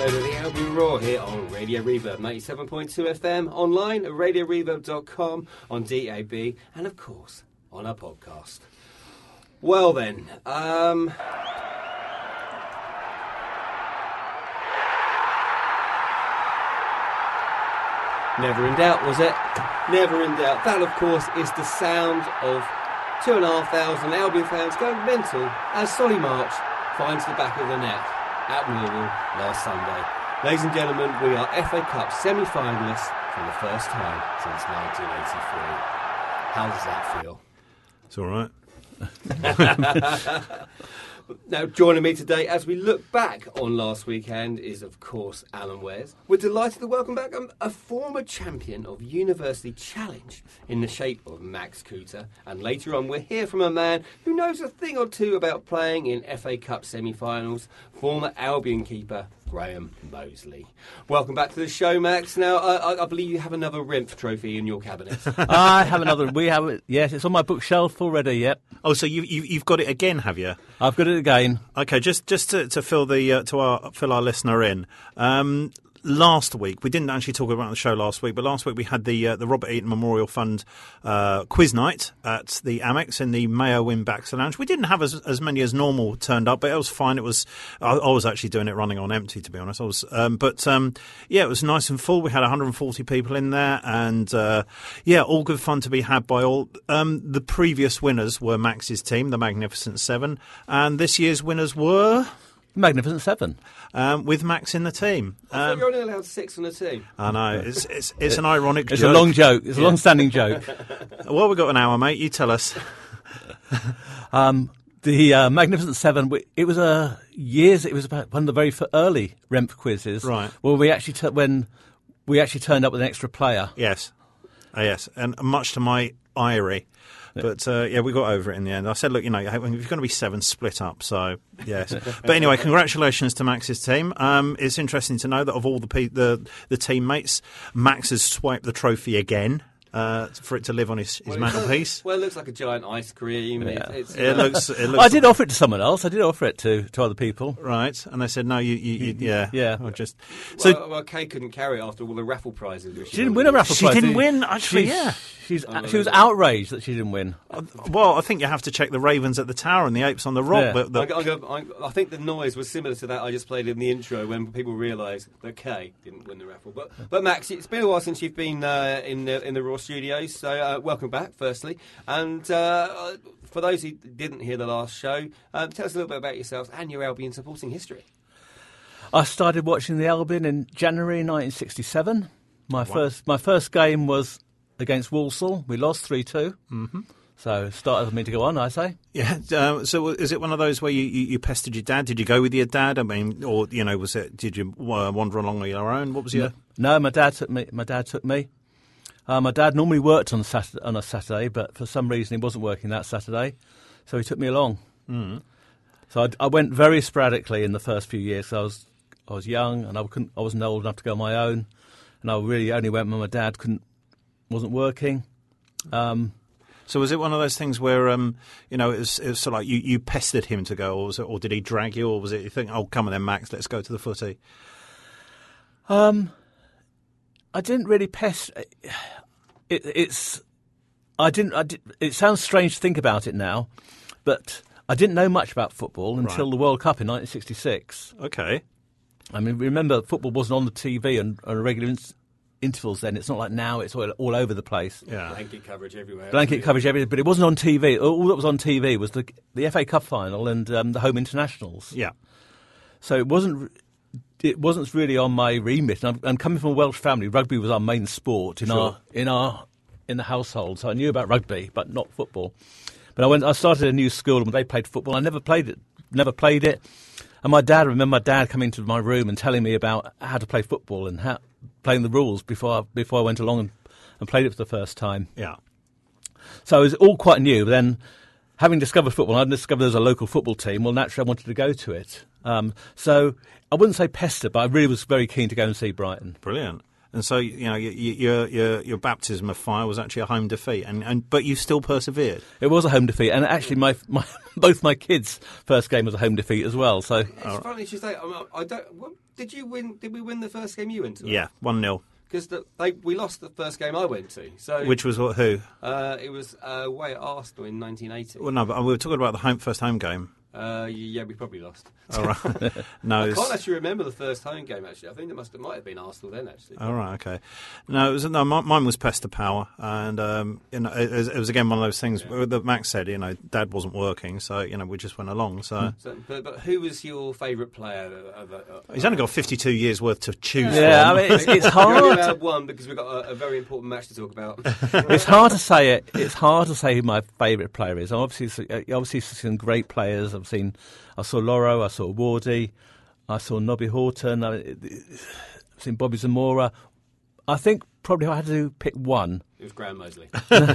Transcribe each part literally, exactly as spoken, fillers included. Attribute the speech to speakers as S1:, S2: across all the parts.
S1: episode of the Albion Roar here on Radio Reverb, ninety-seven point two F M, online at radio reverb dot com, on D A B, and of course, on our podcast. Well then, um... never in doubt, was it? Never in doubt. That, of course, is the sound of two and a half thousand Albion fans going mental as Solly March finds the back of the net at Millwall last Sunday. Ladies and gentlemen, we are F A Cup semi-finalists for the first time since nineteen eighty-three. How does that feel?
S2: It's all right.
S1: Now, joining me today as we look back on last weekend is, of course, Alan Wares. We're delighted to welcome back a, a former champion of University Challenge in the shape of Max Cooter. And later on, we'll hear from a man who knows a thing or two about playing in F A Cup semi-finals, former Albion keeper Graham Mosley. Welcome back to the show, Max. Now, I, I believe you have another Rimph trophy in your cabinet.
S3: I have another. We have it. Yes, it's on my bookshelf already. Yep.
S2: Oh, so you, you you've got it again, have you?
S3: I've got it again.
S2: Okay, just just to, to fill the uh, to our fill our listener in. Um, Last week, we didn't actually talk about the show last week, but last week we had the uh, the Robert Eaton Memorial Fund uh, quiz night at the Amex in the Mayo Win Baxter Lounge. We didn't have as, as many as normal turned up, but it was fine. It was I, I was actually doing it running on empty, to be honest. I was, um, but um, yeah, it was nice and full. We had one hundred forty people in there, and uh, yeah, all good fun to be had by all. Um, the previous winners were Max's team, the Magnificent Seven, and this year's winners were
S3: Magnificent Seven.
S2: Um, with Max in the team.
S1: I thought
S2: um,
S1: you're only allowed six on the team.
S2: I know, it's it's, it's an ironic
S3: It's
S2: joke.
S3: a long joke. It's a
S2: Yeah.
S3: long-standing joke.
S2: Well, we've got an hour, mate. You tell us.
S3: Um, the uh, Magnificent Seven, we- it was a years, it was about one of the very f- early Remph quizzes.
S2: Right.
S3: Well, we actually, t- when we actually turned up with an extra player.
S2: Yes. Uh, yes. And much to my ire. But, uh, yeah, we got over it in the end. I said, look, you know, if you're going to be seven, split up. So, yes. But anyway, congratulations to Max's team. Um, it's interesting to know that of all the pe- the, the teammates, Max has swiped the trophy again. Uh, for it to live on his, his
S1: Well, it
S2: mantelpiece.
S1: Well, it looks like a giant ice cream.
S3: Yeah.
S1: It, it's,
S2: It
S1: uh,
S2: looks. It looks
S3: I did offer it to someone else. I did offer it to, to other people.
S2: right, and they said no. You, you, you yeah,
S3: Yeah.
S2: Or just so
S1: well, well, Kay couldn't carry it after all the raffle prizes. which
S3: She didn't win a raffle
S2: she
S3: prize.
S2: didn't
S3: did
S2: win. Actually,
S3: She's-
S2: yeah.
S3: She's, she was outraged that she didn't win.
S2: Well, I think you have to check the Ravens at the Tower and the Apes on the Rock.
S3: Yeah.
S2: But the,
S1: I, I, I, I think the noise was similar to that I just played in the intro when people realised that Kay didn't win the raffle. But, but Max, it's been a while since you've been uh, in the in the Raw Studios, so uh, welcome back, firstly. And uh, for those who didn't hear the last show, um, tell us a little bit about yourselves and your Albion supporting history.
S3: I started watching the Albion in January nineteen sixty-seven. My first my first game was against Walsall. We lost three two. Mm-hmm. So it started for me to go on, I say.
S2: yeah. Um, so is it one of those where you, you, you pestered your dad? Did you go with your dad? I mean, or you know, was it? Did you uh, wander along on your own? What was your?
S3: No, my dad took me. My dad took me. Uh, my dad normally worked on Saturday, on a Saturday, but for some reason he wasn't working that Saturday, so he took me along. Mm. So I, I went very sporadically in the first few years. So I was I was young and I couldn't. I wasn't old enough to go on my own, and I really only went when my dad couldn't wasn't working. Um,
S2: So was it one of those things where um, you know, it was, it was sort of like you, you pestered him to go, or was it, or did he drag you, or was it you think, oh, come on then, Max, let's go to the footy?
S3: Um, I didn't really pest. It, it's. I didn't. I did, it sounds strange to think about it now, but I didn't know much about football until
S2: Right.
S3: the World Cup in nineteen sixty-six.
S2: Okay.
S3: I mean, remember, football wasn't on the T V and on regular in- intervals then. It's not like now; it's all, all over the place.
S2: Yeah.
S1: Blanket coverage everywhere.
S3: Blanket coverage, everything, but it wasn't on T V. All that was on T V was the the F A Cup final and um, the home internationals.
S2: Yeah.
S3: So it wasn't. It wasn't really on my remit. And I'm, I'm coming from a Welsh family. Rugby was our main sport in
S2: Sure.
S3: our in our in the household. So I knew about rugby, but not football. But I went. I started a new school, and they played football. I never played it. Never played it. And my dad. I remember my dad coming into my room and telling me about how to play football and how playing the rules before I, before I went along and, and played it for the first time.
S2: Yeah.
S3: So it was all quite new. But then, having discovered football, I discovered there was a local football team. Well, naturally, I wanted to go to it. Um, so I wouldn't say pester, but I really was very keen to go and see Brighton.
S2: Brilliant. And so, you know, your your your, your baptism of fire was actually a home defeat, and, and but you still persevered.
S3: It was a home defeat, and actually, my, my both my kids' first game was a home defeat as well. So
S1: it's oh. funny you say. I, mean, I don't. What, did you win? Did we win the first game you went to?
S2: Yeah, one nil.
S1: Because the, they we lost the first game I went to. So
S2: which was what? Who?
S1: Uh, it was uh, away at Arsenal in nineteen eighty.
S2: Well, no, but we were talking about the home first home game.
S1: Uh, yeah, we probably lost.
S2: All right. No,
S1: I can't actually remember the first home game. Actually, I think it must it might have been Arsenal then. Actually.
S2: All right. Okay. No, it was no. Mine was Pester Power, and um, you know, it was, it was again one of those things yeah. that Max said. You know, Dad wasn't working, so you know, we just went along. So,
S1: so but, but who was your favourite player? Of, of, of,
S2: He's only got fifty-two years worth to choose
S3: yeah,
S2: from.
S3: I mean, it's, it's hard.
S1: We only had one because we've got a, a very important match to talk about.
S3: It's hard to say it. It's hard to say who my favourite player is. I'm obviously, obviously seen great players. I've seen. I saw Loro, I saw Wardy, I saw Nobby Horton, I've seen Bobby Zamora. I think probably I had to pick one.
S1: It was Graham Mosley.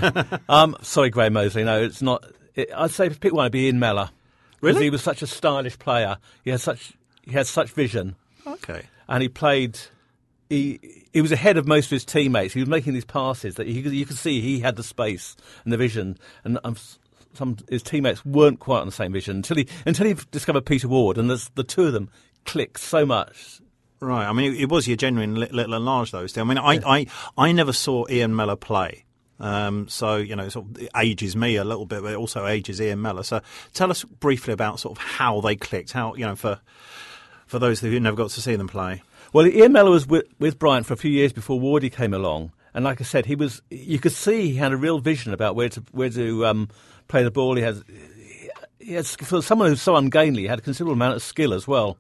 S3: um, sorry, Graham Mosley. No, it's not. It, I'd say pick one. It'd be Ian Mellor.
S2: Really?
S3: He was such a stylish player. He had such he had such vision.
S2: Okay.
S3: And he played. He he was ahead of most of his teammates. He was making these passes that you, you could see he had the space and the vision. And um, some his teammates weren't quite on the same vision until he until he discovered Peter Ward, and the two of them clicked so much.
S2: Right. I mean, it, it was your genuine little and large, though. Still, I mean, I, yeah. I, I never saw Ian Mellor play. Um, so, you know, it sort of ages me a little bit, but it also ages Ian Mellor. So tell us briefly about sort of how they clicked, how, you know, for for those who never got to see them play.
S3: Well, Ian Mellor was with, with Bryant for a few years before Wardy came along. And like I said, he was. You could see he had a real vision about where to where to um, play the ball. He has, he has, for someone who's so ungainly, he had a considerable amount of skill as well.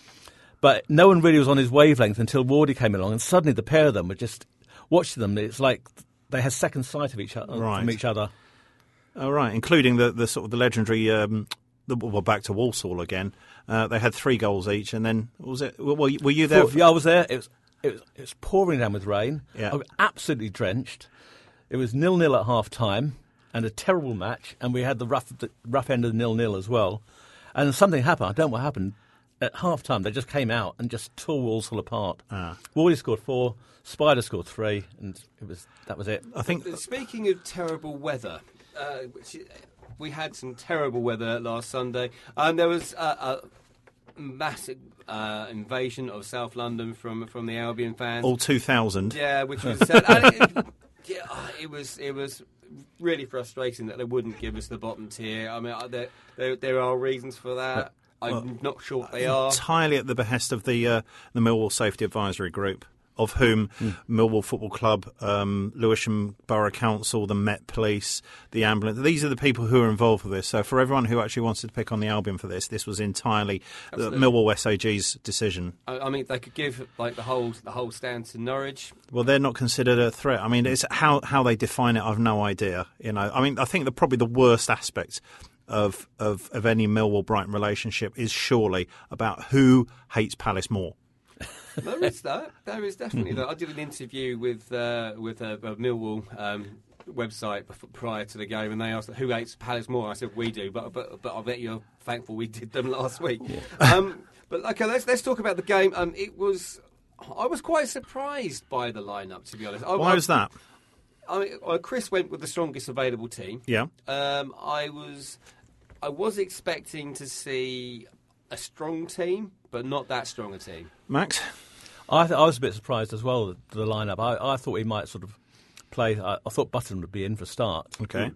S3: But no one really was on his wavelength until Wardy came along, and suddenly the pair of them were just watching them. It's like they had second sight of each other
S2: right.
S3: from each other.
S2: Oh, right, including the, the sort of the legendary. Um, the, well, back to Walsall again. Uh, they had three goals each, and then what was it? Well, were you there?
S3: For, yeah, I was there. It was. It was, it was pouring down with rain.
S2: Yeah.
S3: I was absolutely drenched. It was nil-nil at half-time and a terrible match, and we had the rough the rough end of the nil-nil as well. And something happened. I don't know what happened. At half-time, they just came out and just tore Walsall apart.
S2: Ah.
S3: Wardy scored four, Spider scored three, and it was that was it.
S2: I think.
S1: Speaking of terrible weather, uh, which, we had some terrible weather last Sunday. Um, there was uh, a massive... Uh, invasion of South London from from the Albion fans.
S2: All two thousand.
S1: Yeah, which was sad. and it, yeah, it was it was really frustrating that they wouldn't give us the bottom tier. I mean, there there, there are reasons for that. I'm well, not sure what they are.
S2: Entirely at the behest of the uh, the Millwall Safety Advisory Group, of whom mm. Millwall Football Club, um, Lewisham Borough Council, the Met Police, the ambulance. These are the people who are involved with this. So for everyone who actually wanted to pick on the Albion for this, this was entirely the Millwall S A G's decision.
S1: I, I mean, they could give like the whole the whole stand to Norwich.
S2: Well, they're not considered a threat. I mean, it's how how they define it. I've no idea. You know, I mean, I think the probably the worst aspect of of, of any Millwall Brighton relationship is surely about who hates Palace more.
S1: There is that. There is definitely that. I did an interview with uh, with a, a Millwall um, website before, prior to the game, and they asked who hates Palace more. I said we do, but but but I bet you're thankful we did them last week. Yeah. Um, but okay, let's let's talk about the game. Um, it was I was quite surprised by the lineup, to be honest. I,
S2: Why
S1: I,
S2: was that?
S1: I mean, uh, Chris went with the strongest available team.
S2: Yeah.
S1: Um, I was I was expecting to see a strong team, but not that strong a team.
S2: Max?
S3: I, th- I was a bit surprised as well at the lineup. I, I thought he might sort of play. I, I thought Button would be in for a start.
S2: Okay.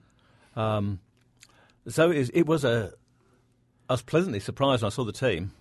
S3: Um, so it, it was a. I was pleasantly surprised when I saw the team.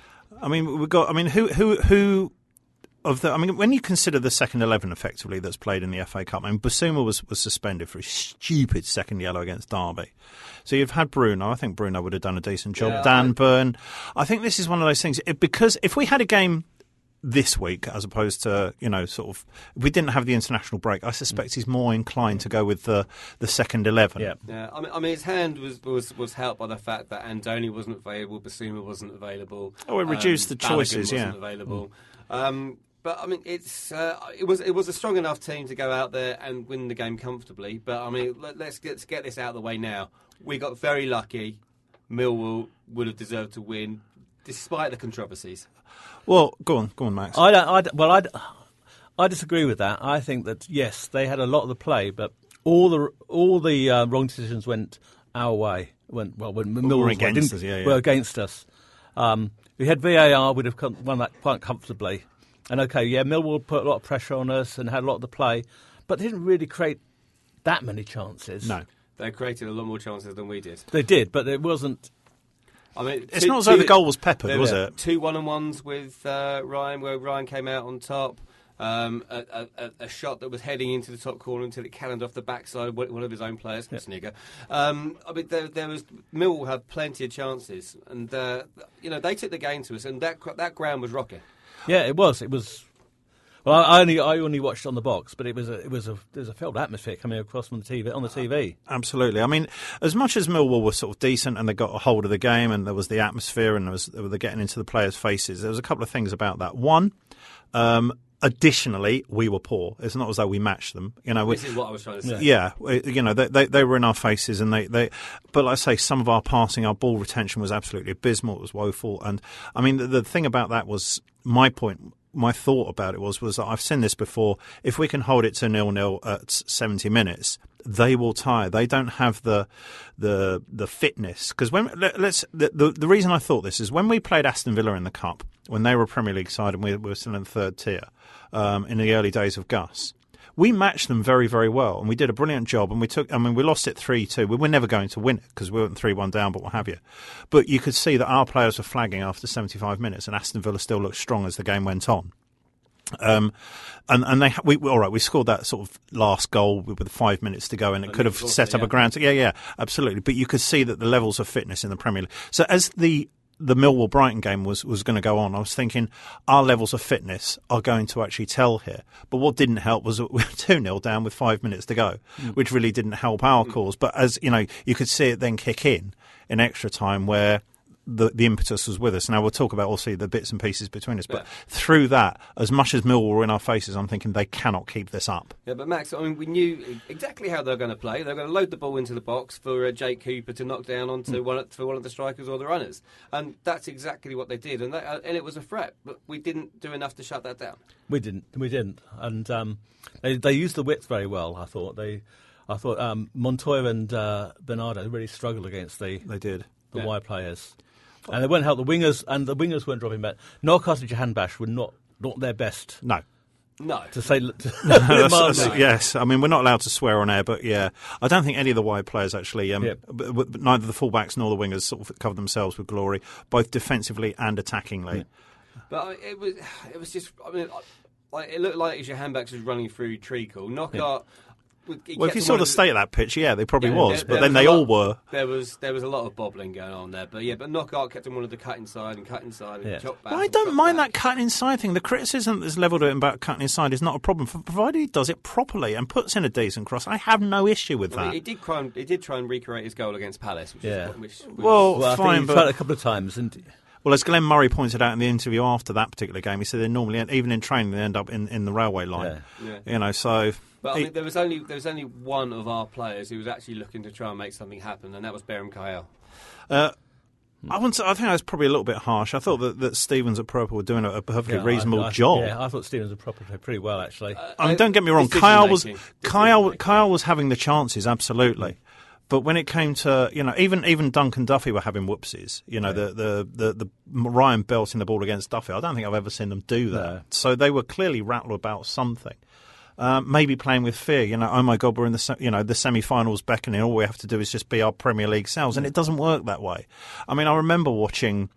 S2: I mean, we got. I mean, who who who of the? I mean, when you consider the second eleven effectively that's played in the F A Cup. I mean, Basuma was was suspended for a stupid second yellow against Derby. So you've had Bruno. I think Bruno would have done a decent job.
S1: Yeah,
S2: Dan
S1: I...
S2: Burn. I think this is one of those things it, because if we had a game this week, as opposed to, you know, sort of, if we didn't have the international break, I suspect he's more inclined to go with the the second eleven.
S3: Yeah,
S1: yeah. I mean, I mean, his hand was, was, was helped by the fact that Andoni wasn't available, Basuma wasn't available.
S2: Oh, it reduced
S1: um,
S2: the choices.
S1: Balogun
S2: yeah,
S1: wasn't available. Mm. Um, but I mean, it's uh, it was it was a strong enough team to go out there and win the game comfortably. But I mean, let, let's get let's get this out of the way now. We got very lucky. Millwall would have deserved to win, despite the controversies.
S2: Well, go on, go on, Max.
S3: I don't. I don't well, I. I disagree with that. I think that, yes, they had a lot of the play, but all the all the uh, wrong decisions went our way. Went, well, when Millwall
S2: were against us, yeah, yeah.
S3: were against us. Um, if we had V A R, we'd have come, won that quite comfortably. And, OK, yeah, Millwall put a lot of pressure on us and had a lot of the play, but they didn't really create that many chances.
S2: No.
S1: They created a lot more chances than we did.
S3: They did, but it wasn't...
S1: I mean,
S2: it's
S1: two,
S2: not as though
S1: two,
S2: the goal was peppered, was
S1: were
S2: it?
S1: Two one-on-ones with uh, Ryan, where Ryan came out on top. Um, a, a, a shot that was heading into the top corner until it cannoned off the backside of one of his own players, yeah. Snigger. Um, I mean, there, there was Millwall had plenty of chances, and uh, you know they took the game to us, and that that ground was rocking.
S3: Yeah, it was. It was. Well, I only I only watched on the box, but it was a it was a there's a felt atmosphere coming across from the T V on the T V.
S2: Absolutely. I mean, as much as Millwall were sort of decent and they got a hold of the game, and there was the atmosphere, and there was they were getting into the players' faces. There was a couple of things about that. One. Um, Additionally, we were poor. It's not as though we matched them. You know, we,
S1: this is what I was trying to say.
S2: Yeah, you know, they, they they were in our faces, and they, they. But like I say, some of our passing, our ball retention was absolutely abysmal. It was woeful, and I mean, the, the thing about that was my point. My thought about it was was that I've seen this before. If we can hold it to nil nil at seventy minutes, they will tire. They don't have the the the fitness. Because when let, let's the, the the reason I thought this is when we played Aston Villa in the Cup, when they were a Premier League side and we were still in the third tier. Um, in the early days of Gus, we matched them very, very well, and we did a brilliant job. And we took, I mean, we lost it three two. We were never going to win it because we weren't three one down, but what have you. But you could see that our players were flagging after seventy-five minutes, and Aston Villa still looked strong as the game went on. Um, and and they, we all right. We scored that sort of last goal with five minutes to go, and it could have set up a ground. Yeah, yeah, absolutely. But you could see that the levels of fitness in the Premier League. So as the the Millwall-Brighton game was, was going to go on, I was thinking our levels of fitness are going to actually tell here. But what didn't help was that we were two nil down with five minutes to go, mm. which really didn't help our mm. cause. But as you know, you could see it then kick in in extra time where the, the impetus was with us. Now, we'll talk about also the bits and pieces between us. But yeah. through that, as much as Millwall were in our faces, I'm thinking they cannot keep this up.
S1: Yeah, but Max, I mean, we knew exactly how they were going to play. They were going to load the ball into the box for uh, Jake Cooper to knock down onto mm. one, of, for one of the strikers or the runners. And that's exactly what they did. And, they, uh, and it was a threat, but we didn't do enough to shut that down.
S3: We didn't. We didn't. And um, they, they used the width very well, I thought. They, I thought um, Montoya and uh, Bernardo really struggled against the,
S2: they did.
S3: the
S2: yeah.
S3: wide players. And they weren't help the wingers, and the wingers weren't dropping back. Knockout and Jahanbash were not, not their best.
S2: No.
S1: No.
S3: To say, to
S2: that's, that's, yes, I mean, we're not allowed to swear on air, but yeah. I don't think any of the wide players actually, um, yeah. b- b- neither the fullbacks nor the wingers sort of covered themselves with glory, both defensively and attackingly.
S1: Yeah. But I, it was it was just, I mean, like, it looked like Jahanbash was running through treacle. Knockout. Yeah.
S2: Well, if you saw the state of that pitch, yeah, they probably
S1: yeah,
S2: was,
S1: there,
S2: but
S1: there
S2: then
S1: was
S2: they
S1: lot,
S2: all were.
S1: There was there was a lot of bobbling going on there, but yeah, but Knockout kept him wanting to cut inside and cut inside and
S3: yeah.
S1: chop back.
S2: Well, I don't mind
S1: back.
S2: that cutting inside thing. The criticism that's levelled at him about cutting inside is not a problem, provided he does it properly and puts in a decent cross. I have no issue with that.
S1: I mean, he did try and, he did try and recreate his goal against Palace, which
S3: yeah.
S1: is which, which
S2: well,
S3: well, I
S2: fine,
S3: think he
S2: but
S3: tried it a couple of times, and.
S2: Well, as Glenn Murray pointed out in the interview after that particular game, he said they normally, even in training, they end up in, in the railway line.
S3: Yeah.
S1: Yeah.
S2: You know, so.
S1: But I mean, there was only there was only one of our players who was actually looking to try and make something happen, and that was Beram Kayal.
S2: Uh, I want to, I think that was probably a little bit harsh. I thought that, that Stevens at Proper were doing a, a perfectly
S3: yeah,
S2: reasonable
S3: I, I,
S2: job.
S3: Yeah, I thought Stevens at Proper played pretty well, actually. Uh,
S2: I mean, don't get me wrong, Kyle was Kyle Kyle was having the chances, absolutely. Mm-hmm. But when it came to, you know, even even Duncan Duffy were having whoopsies. You know, yeah. the, the, the, the Ryan belting the ball against Duffy. I don't think I've ever seen them do that. No. So they were clearly rattled about something. Uh, maybe playing with fear. You know, oh my God, we're in the you know the semi-finals beckoning. All we have to do is just be our Premier League selves, and it doesn't work that way. I mean, I remember watching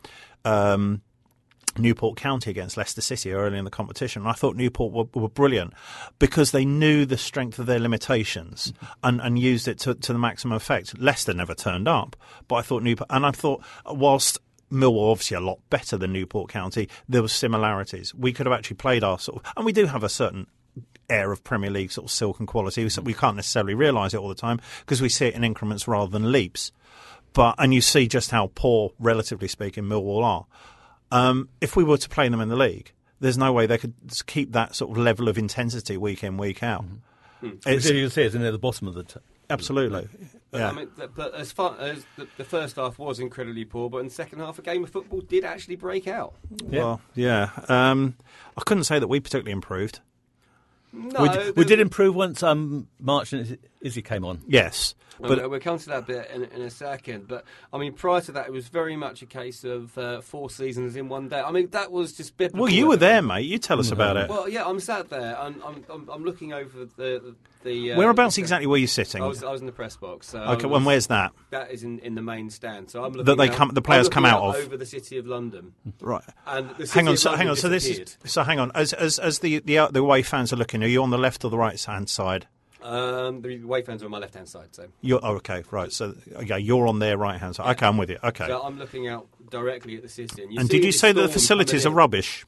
S2: Um, Newport County against Leicester City early in the competition. And I thought Newport were, were brilliant because they knew the strength of their limitations and, and used it to, to the maximum effect. Leicester never turned up, but I thought Newport, and I thought whilst Millwall obviously a lot better than Newport County, there were similarities. We could have actually played our sort of, and we do have a certain air of Premier League sort of silken quality. So we can't necessarily realise it all the time because we see it in increments rather than leaps. But and you see just how poor, relatively speaking, Millwall are. Um, if we were to play them in the league, there's no way they could keep that sort of level of intensity week in, week out.
S3: Mm-hmm. It's, you can see it's near the bottom of the t-
S2: absolutely.
S1: But,
S2: yeah.
S1: I mean, but as far as the, the first half was incredibly poor, but in the second half, a game of football did actually break out.
S2: Yeah. Well, yeah. Um, I couldn't say that we particularly improved.
S1: No,
S3: we, d- we did improve once um, March and Izzy came on.
S2: Yes.
S1: But
S2: But
S1: we'll come to that bit in, in a second. But I mean, prior to that, it was very much a case of uh, four seasons in one day. I mean, that was just biblical.
S2: well, you were there, mate. You tell us about it.
S1: Well, yeah, I'm sat there. I'm I'm, I'm, I'm looking over the the. Uh,
S2: Whereabouts
S1: the,
S2: exactly were you sitting?
S1: I was I was in the press box. So I
S2: okay,
S1: was,
S2: when where's that?
S1: That is in, in the main stand. So I'm looking.
S2: That they
S1: out,
S2: come- the players
S1: I'm
S2: come
S1: looking
S2: out of?
S1: over the city of London.
S2: Right.
S1: And the city
S2: Hang on,
S1: of
S2: so,
S1: London
S2: hang on. So this is
S1: disappeared.
S2: so. Hang on. As as as the the the away fans are looking, are you on the left or the right hand side?
S1: Um, the away fans are on my left hand side. So.
S2: You're oh, okay, right. So yeah, you're on their right hand side. Okay, I'm with you. Okay.
S1: So I'm looking out directly at the city. And, you
S2: and
S1: see
S2: did you
S1: the
S2: say that the
S1: storm
S2: facilities are
S1: coming
S2: rubbish?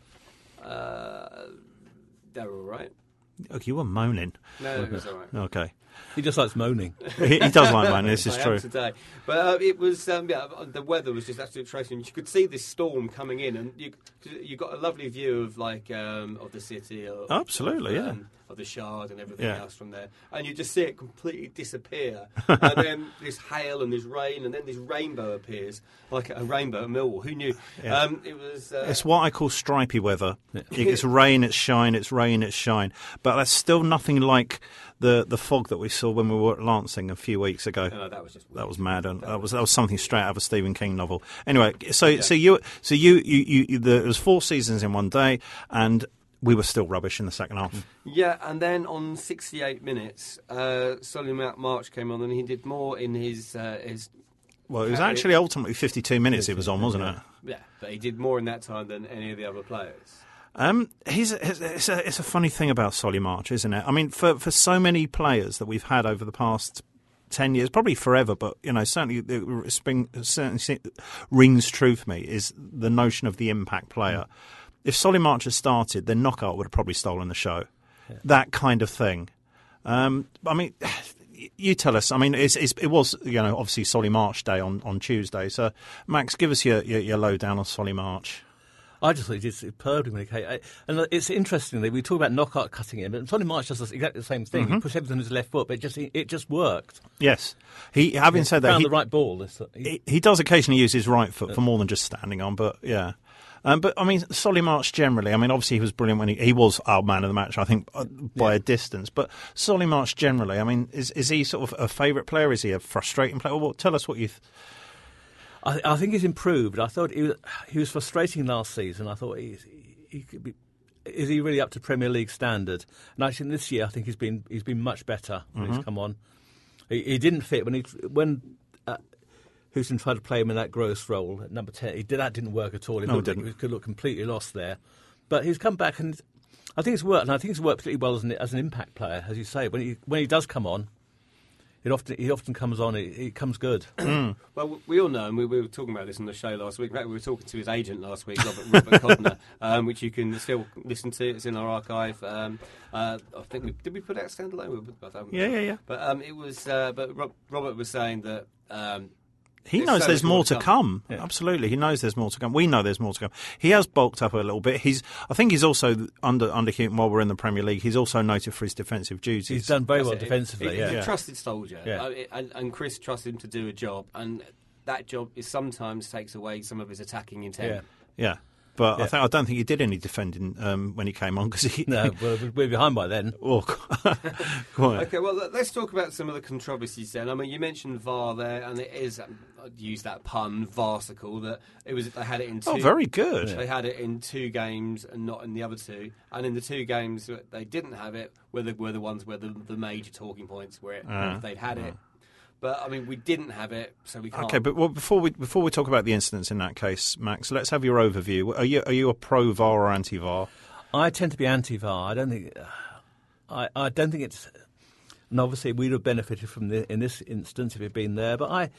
S1: in. Uh, they're all right.
S2: Okay, you were moaning.
S1: No, it was all right.
S2: Okay.
S3: He just likes moaning.
S2: he, he does like moaning. This is
S1: I
S2: true.
S1: am today, but uh, it was um, yeah. The weather was just absolutely atrocious. You could see this storm coming in, and you you got a lovely view of like um, of the city, of,
S2: Absolutely,
S1: of,
S2: yeah.
S1: um, of the Shard and everything
S2: Yeah.
S1: else from there, and you just see it completely disappear, and then this hail and this rain, and then this rainbow appears like a rainbow at Millwall. Who knew?
S2: Yeah.
S1: Um, it was. Uh,
S2: It's what I call stripy weather. It's rain, it's shine, it's rain, it's shine. But that's still nothing like the, the fog that we saw when we were at Lancing a few weeks ago.
S1: no, that was just.
S2: That was mad, and that was that was something straight out of a Stephen King novel. Anyway, so so you so you you, you, you the, it was four seasons in one day, and we were still rubbish in the second half.
S1: Yeah, and then on sixty-eight minutes, uh, Solly March came on, and he did more in his uh, his.
S2: Well, it was
S1: Harry-
S2: actually ultimately fifty-two minutes he was on, wasn't it?
S1: Yeah, but he did more in that time than any of the other players.
S2: Um, he's it's a it's a funny thing about Solly March, isn't it? I mean, for for so many players that we've had over the past ten years, probably forever, but you know, certainly it spring, certainly rings true for me is the notion of the impact player. If Solly March had started, then Knockout would have probably stolen the show. Yeah. That kind of thing. Um, I mean, you tell us. I mean, it's, it's, it was you know obviously Solly March Day on, on Tuesday. So Max, give us your your, your lowdown on Solly March.
S3: I just thought he did superbly when he came. I, and it's interesting that we talk about Knockout cutting in, but Solly March does exactly the same thing.
S2: Mm-hmm.
S3: He pushed everything on his left foot, but it just it just worked.
S2: Yes, he. Having
S3: he
S2: said that,
S3: found
S2: he,
S3: the right ball. He,
S2: he, he does occasionally use his right foot for more than just standing on. But yeah. Um, but I mean, Solly March generally. I mean, obviously he was brilliant when he, he was our man of the match. I think uh, by
S3: yeah.
S2: a distance. But Solly March generally. I mean, is is he sort of a favourite player? Is he a frustrating player? Well, tell us what you. Th-
S3: I, I think he's improved. I thought he was he was frustrating last season. I thought he he could be. Is he really up to Premier League standard? And actually, this year I think he's been he's been much better when
S2: Mm-hmm.
S3: he's come on. He, he didn't fit when he when. Uh, Houston tried to play him in that gross role at number ten. He did, that didn't work at all. He
S2: No, it
S3: looked,
S2: didn't.
S3: He could look completely lost there. But he's come back, and I think it's worked. And I think it's worked particularly well as an, as an impact player, as you say. When he when he does come on, it often he often comes on. It, it comes good.
S1: Well, we all know, and we, we were talking about this on the show last week. In fact, we were talking to his agent last week, Robert, Robert Codner, um, which you can still listen to. It's in our archive. Um, uh, I think we, did we put out standalone? I don't
S2: Yeah, yeah, yeah.
S1: But um, it was. Uh, but Rob, Robert was saying that. Um,
S2: He
S1: There's
S2: knows
S1: so
S2: there's
S1: much
S2: more
S1: more
S2: to
S1: to
S2: come.
S3: Yeah.
S2: Absolutely, he knows there's more to come. We know there's more to come. He has bulked up a little bit. He's, I think, he's also under under Hughton while we're in the Premier League. He's also noted for his defensive duties.
S3: He's done very well
S1: That's it.
S3: defensively.
S1: He-
S3: yeah.
S1: He's
S2: Yeah.
S1: a trusted soldier,
S3: Yeah.
S1: Uh, and, and Chris trusts him to do a job, and that job is sometimes takes away some of his attacking intent.
S3: Yeah.
S2: Yeah, but I
S3: Yeah.
S2: think I don't think he did any defending um, when he came on because he.
S3: No, we're, we're behind by then.
S2: Oh, quite.
S1: Okay, well, let- let's talk about some of the controversies then. I mean, you mentioned V A R there, and it is, um, I'd use that pun, Varsicle, that it was. They had it in two.
S2: Oh, very good.
S1: They had it in two games and not in the other two. And in the two games that they didn't have it were the, were the ones where the, the major talking points where it,
S2: Ah.
S1: they'd had it. But I mean, we didn't have it, so we can't.
S2: Okay, but well, before we before we talk about the incidents in that case, Max, let's have your overview. Are you are you a pro V A R or anti V A R?
S3: I tend to be anti-V A R. I don't think. I, I don't think it's. And obviously, we'd have benefited from the, in this instance if it had been there. But I.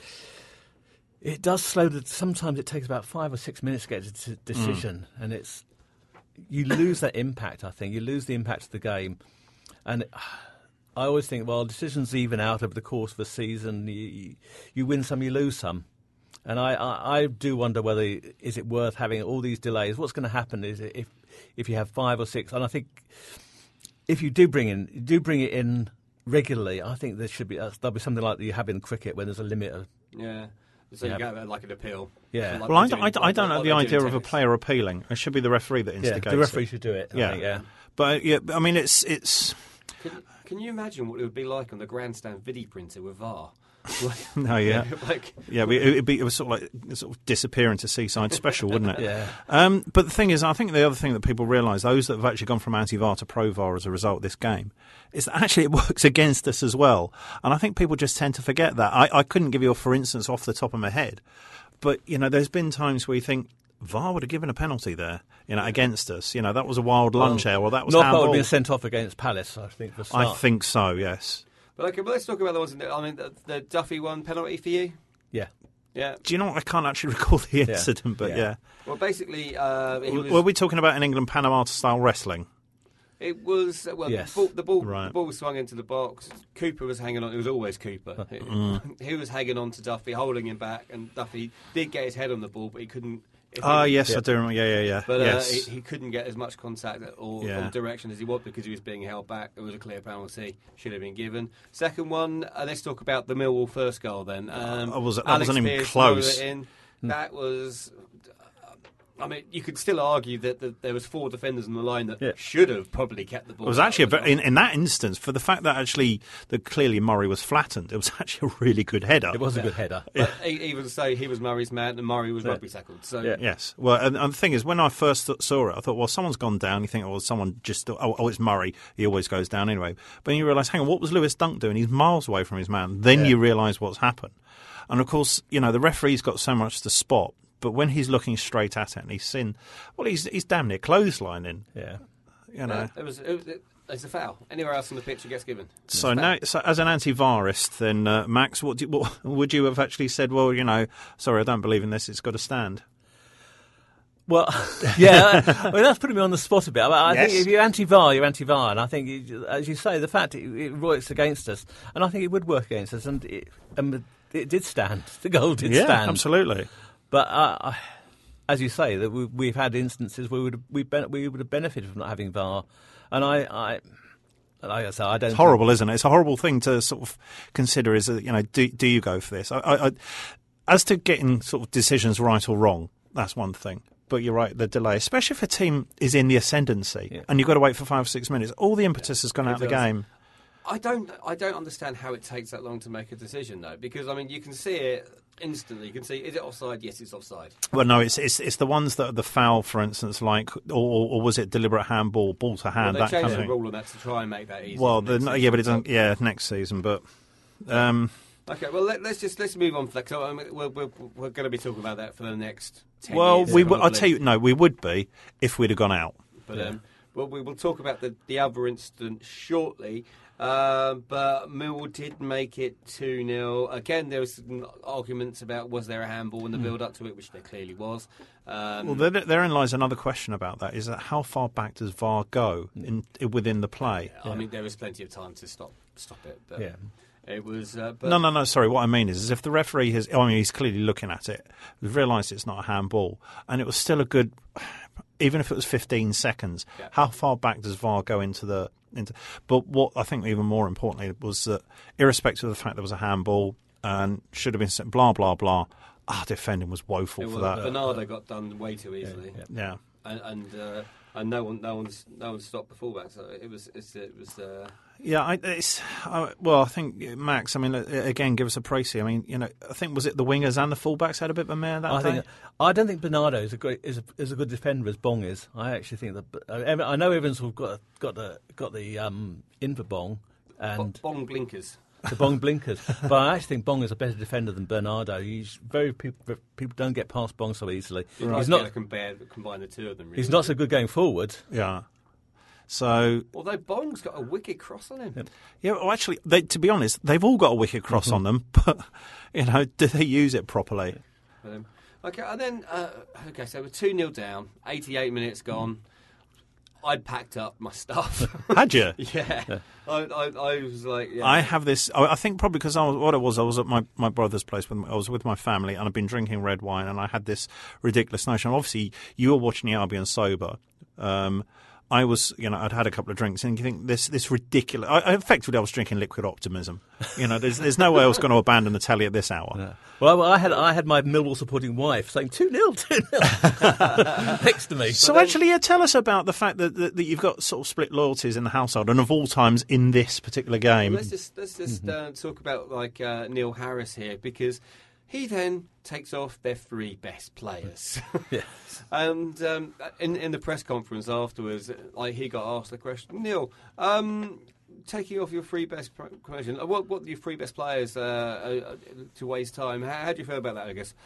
S3: It does slow. The, sometimes it takes about five or six minutes to get a d- decision, mm. and it's. You lose that impact. I think you lose the impact of the game, and. I always think, well, decisions even out over the course of a season. You, you win some, you lose some. And I, I, I do wonder whether, is it worth having all these delays? What's going to happen is if if you have five or six, and I think if you do bring in, you do bring it in regularly, I think there should be, uh, there'll be something like that you have in cricket where there's a limit of...
S1: Yeah. So
S3: Yeah.
S1: you get like an appeal.
S3: Yeah.
S1: Like
S2: Well, I
S1: they
S2: don't,
S1: do
S2: I
S1: in-
S2: don't, I don't
S1: like
S2: know the
S1: they do in
S2: idea of a
S1: tennis.
S2: player appealing. It should be the referee that
S3: Yeah,
S2: instigates
S3: the referee
S2: it.
S3: should do it. I
S2: Yeah.
S3: think, yeah.
S2: But yeah, I mean, it's it's
S1: Can, can you imagine what it would be like on the grandstand video printer with V A R?
S2: no, yeah,
S1: like,
S2: yeah. But it, it'd be, it was sort of like sort of disappearing to Seaside Special, wouldn't it?
S3: Yeah.
S2: Um, but the thing is, I think the other thing that people realise, those that have actually gone from anti-V A R to pro-V A R as a result of this game, is that actually it works against us as well. And I think people just tend to forget that. I, I couldn't give you a for instance off the top of my head, but you know, there's been times where you think V A R would have given a penalty there, you know, against us. You know, that was a wild lunge there, or that was
S3: Knockout would
S2: handball.
S3: have been sent off against Palace, I think, for a
S2: I
S3: start.
S2: think so. Yes.
S1: but okay, but let's talk about the ones. In the, I mean, the, the Duffy one penalty for you.
S3: Yeah.
S1: Yeah.
S2: Do you know what? I can't actually recall the incident, but
S3: Yeah.
S2: yeah.
S1: Well, basically, uh, he was,
S2: Were we talking about in England Panama style wrestling?
S1: it was uh, well,
S3: Yes.
S1: the, ball, the ball,
S2: Right.
S1: the ball swung into the box. Cooper was hanging on. It was always Cooper. He,
S2: Mm.
S1: he was hanging on to Duffy, holding him back, and Duffy did get his head on the ball, but he couldn't. if he-
S2: Ah, yes,
S3: Yeah.
S2: I do remember. Yeah, yeah, yeah.
S1: But uh,
S2: yes.
S1: he, he couldn't get as much contact or,
S2: Yeah.
S1: or direction as he wanted because he was being held back. It was a clear penalty, should have been given. Second one, uh, let's talk about the Millwall first goal then. Um,
S2: I was- that
S1: Alex
S2: wasn't even
S1: Pearce
S2: close.
S1: rolled it in. That was. I mean, you could still argue that, that there was four defenders on the line that
S3: Yeah.
S1: should have probably kept the ball.
S2: It was
S1: out
S2: actually a
S1: of the
S2: very, in, in that instance, for the fact that actually that clearly Murray was flattened, it was actually a really good header.
S3: It was a good header.
S1: But e- even so, he was Murray's man, and Murray was
S3: Yeah.
S1: rugby tackled. So
S3: Yeah.
S2: Yes. Well, and, and the thing is, when I first th- saw it, I thought, well, someone's gone down. You think, oh, someone just, oh, oh, it's Murray. He always goes down anyway. But then you realise, hang on, what was Lewis Dunk doing? He's miles away from his man. Then
S3: Yeah.
S2: you realise what's happened. And of course, you know, the referee's got so much to spot. But when he's looking straight at it and he's seen, well, he's he's damn near clotheslining,
S3: Yeah.
S2: you know.
S1: uh, it was. It was it, it's a foul. Anywhere else on the pitch, it gets given.
S2: So now, so as an anti-virist, then uh, Max, what, do you, what would you have actually said? Well, you know, sorry, I don't believe in this. It's got to stand.
S3: Well, yeah, I mean, that's putting me on the spot a bit. I, mean, I
S2: Yes.
S3: think if you're anti-V A R, you're anti-V A R, and I think, you- as you say, the fact it, it works against us, and I think it would work against us, and it, and it did stand. The goal did
S2: yeah,
S3: stand.
S2: absolutely.
S3: But uh, I, as you say, that we, we've had instances where we would we, ben, we would have benefited from not having V A R, and I, I like I say, I don't.
S2: It's horrible, isn't it? It's a horrible thing to sort of consider. Is that, you know, do do you go for this? I, I, I, as to getting sort of decisions right or wrong, that's one thing. But you're right, the delay, especially if a team is in the ascendancy
S3: Yeah.
S2: and you've got to wait for five or six minutes, all the impetus has gone out of the
S1: does.
S2: game.
S1: I don't. I don't understand how it takes that long to make a decision, though, because I mean, you can see it instantly. You can see, is it offside? Yes, it's offside.
S2: Well, no, it's it's it's the ones that are the foul, for instance, like, or, or was it deliberate handball, ball to
S1: Well,
S2: hand,
S1: they
S2: that kind
S1: changed
S2: of
S1: the
S2: thing.
S1: rule on that to try and make that easy.
S2: Well,
S1: for
S2: the,
S1: next
S2: no,
S1: season.
S2: yeah, but it doesn't. Yeah, next season, but. Um,
S1: Okay, well let, let's just let's move on for that. 'Cause, I mean, we're, we're, we're going to be talking about that for the next ten
S2: well,
S1: years.
S2: we. w- I'll
S1: probably.
S2: tell you, no, we would be if we'd have gone out.
S1: But
S3: Yeah.
S1: um, well, we will talk about the, the other incident shortly. Um, but Millwall did make it two nil. Again, there was some arguments about was there a handball in the build-up to it, which there clearly was. Um,
S2: Well, there, therein lies another question about that: is that how far back does V A R go in, within the play?
S1: I mean, there was plenty of time to stop stop it. But
S3: Yeah.
S1: it was. Uh, but
S2: No, no, no. Sorry, what I mean is, is if the referee has, I mean, he's clearly looking at it, realised it's not a handball, and it was still a good, even if it was fifteen seconds.
S1: Yeah.
S2: How far back does V A R go into the into? But what I think even more importantly was that, irrespective of the fact there was a handball and should have been sent, blah blah blah. Ah, defending was woeful
S1: it
S2: for
S1: was,
S2: that.
S1: Bernardo got done way too easily,
S3: yeah.
S2: Yeah.
S1: and and, uh, and no one, no one's, no one stopped the fullback. So it was, it's, it was. Uh,
S2: Yeah, I, it's I, well. I think Max. I mean, uh, again, give us a précis. I mean, you know, I think was it the wingers and the fullbacks had a bit of a mare that
S3: I
S2: day.
S3: think I don't think Bernardo is a great is a, is a good defender as Bong is. I actually think that uh, Evan- I know Evans have got got the got the um, in for Bong and
S1: Bong blinkers.
S3: the Bong blinkers, but I actually think Bong is a better defender than Bernardo. He's very people people don't get past Bong so easily.
S1: Right.
S3: He's
S1: Not
S3: not
S1: compare, combine the two of them. Really.
S3: he's not so good going forward.
S2: Yeah. So
S1: Although Bong's got a wicked cross on him.
S2: yeah, well, actually, they, to be honest, they've all got a wicked cross
S3: Mm-hmm.
S2: on them, but you know, do they use it properly?
S1: Um, okay, and then uh, okay, so we're two nil down, eighty-eight minutes gone. I'd packed up my stuff.
S2: Had you?
S1: yeah, I, I, I was like, yeah.
S2: I have this. I I think probably because I was, what it was, I was at my, my brother's place. With, I was with my family, and I've been drinking red wine, and I had this ridiculous notion. Obviously, you were watching the Albion sober. Um, I was, you know, I'd had a couple of drinks, and you think this, this ridiculous. I, I effectively, I was drinking liquid optimism. You know, there's, there's no way I was going to abandon the telly at this hour.
S3: Yeah. Well, I had, I had my Millwall supporting wife saying two nil, two nil next to me.
S2: So
S1: then,
S2: actually, yeah, tell us about the fact that, that that you've got sort of split loyalties in the household, and of all times in this particular game.
S1: Let's just let's just
S3: Mm-hmm.
S1: uh, talk about like uh, Neil Harris here, because he then takes off their three best players.
S3: Yes.
S1: And um, in in the press conference afterwards, like he got asked the question, Neil, um, taking off your three best pr- question, uh, what what are your three best players uh, uh, to waste time? How, how do you feel about that? I guess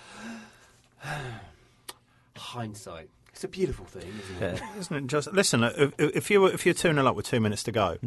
S1: hindsight. It's a beautiful thing, isn't it?
S3: Yeah.
S2: Isn't it just listen? If, if you were, if you're two nil up with two minutes to go,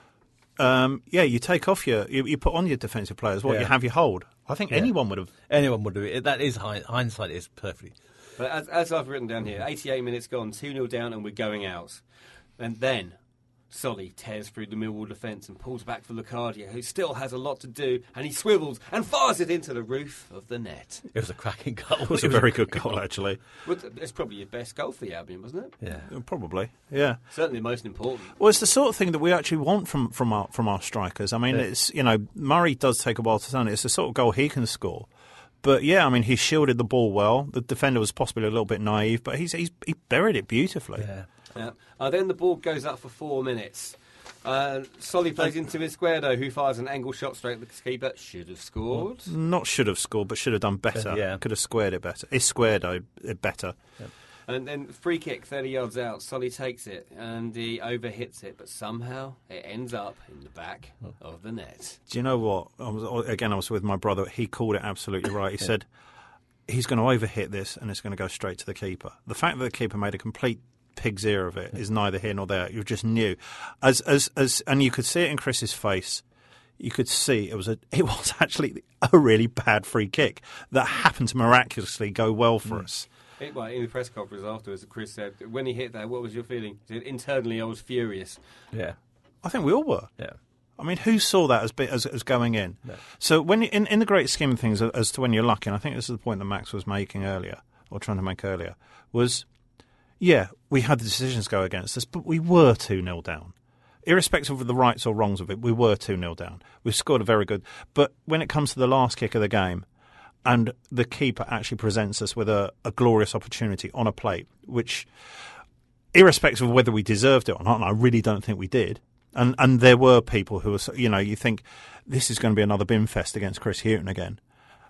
S2: um, yeah, you take off your you, you put on your defensive players. What
S3: Yeah.
S2: you have, you hold. I think
S3: Yeah.
S2: anyone would have.
S3: Anyone would do it. That is hind- hindsight is perfectly.
S1: But as, as I've written down here, eighty-eight minutes gone, two nil down, and we're going out. And then Solly tears through the Millwall defence and pulls back for Locadia, who still has a lot to do, and he swivels and fires it into the roof of the net.
S3: It was a cracking goal.
S2: It was a very good goal, actually.
S1: Well, it's probably your best goal for the Albion, wasn't it?
S3: Yeah.
S2: Probably, yeah.
S1: Certainly the most important.
S2: Well, it's the sort of thing that we actually want from from our from our strikers. I mean,
S3: Yeah.
S2: it's you know Murray does take a while to turn it. It's the sort of goal he can score. But yeah, I mean, he shielded the ball well. The defender was possibly a little bit naive, but he's he's he buried it beautifully.
S3: Yeah.
S1: Yeah. Uh, then the ball goes up for four minutes. Uh, Solly plays into Izquierdo, who fires an angle shot straight at the keeper. Should have scored.
S2: Not should have scored, but should have done better.
S3: Yeah.
S2: Could have squared it better. It's squared it better.
S1: And then free kick, thirty yards out. Solly takes it and he overhits it, but somehow it ends up in the back of the net.
S2: Do you know what? I was, again, I was with my brother. He called it absolutely right. He said he's going to overhit this and it's going to go straight to the keeper. The fact that the keeper made a complete pig's ear of it is neither here nor there. You just knew, as as as, and you could see it in Chris's face. You could see it was a it was actually a really bad free kick that happened to miraculously go well for us.
S1: It, well, in the press conference afterwards, Chris said, when he hit that, what was your feeling? He said, internally, I was furious.
S3: Yeah.
S2: I think we all were.
S3: Yeah.
S2: I mean, who saw that as as, as going in?
S3: No.
S2: So when you, in in the great scheme of things, as to when you're lucky, and I think this is the point that Max was making earlier, or trying to make earlier, was, yeah, we had the decisions go against us, but we were two nil down. Irrespective of the rights or wrongs of it, we were two nil down. We scored a very good. But when it comes to the last kick of the game, and the keeper actually presents us with a, a glorious opportunity on a plate, which, irrespective of whether we deserved it or not, and I really don't think we did, and and there were people who were, you know, you think this is going to be another bin fest against Chris Hughton again,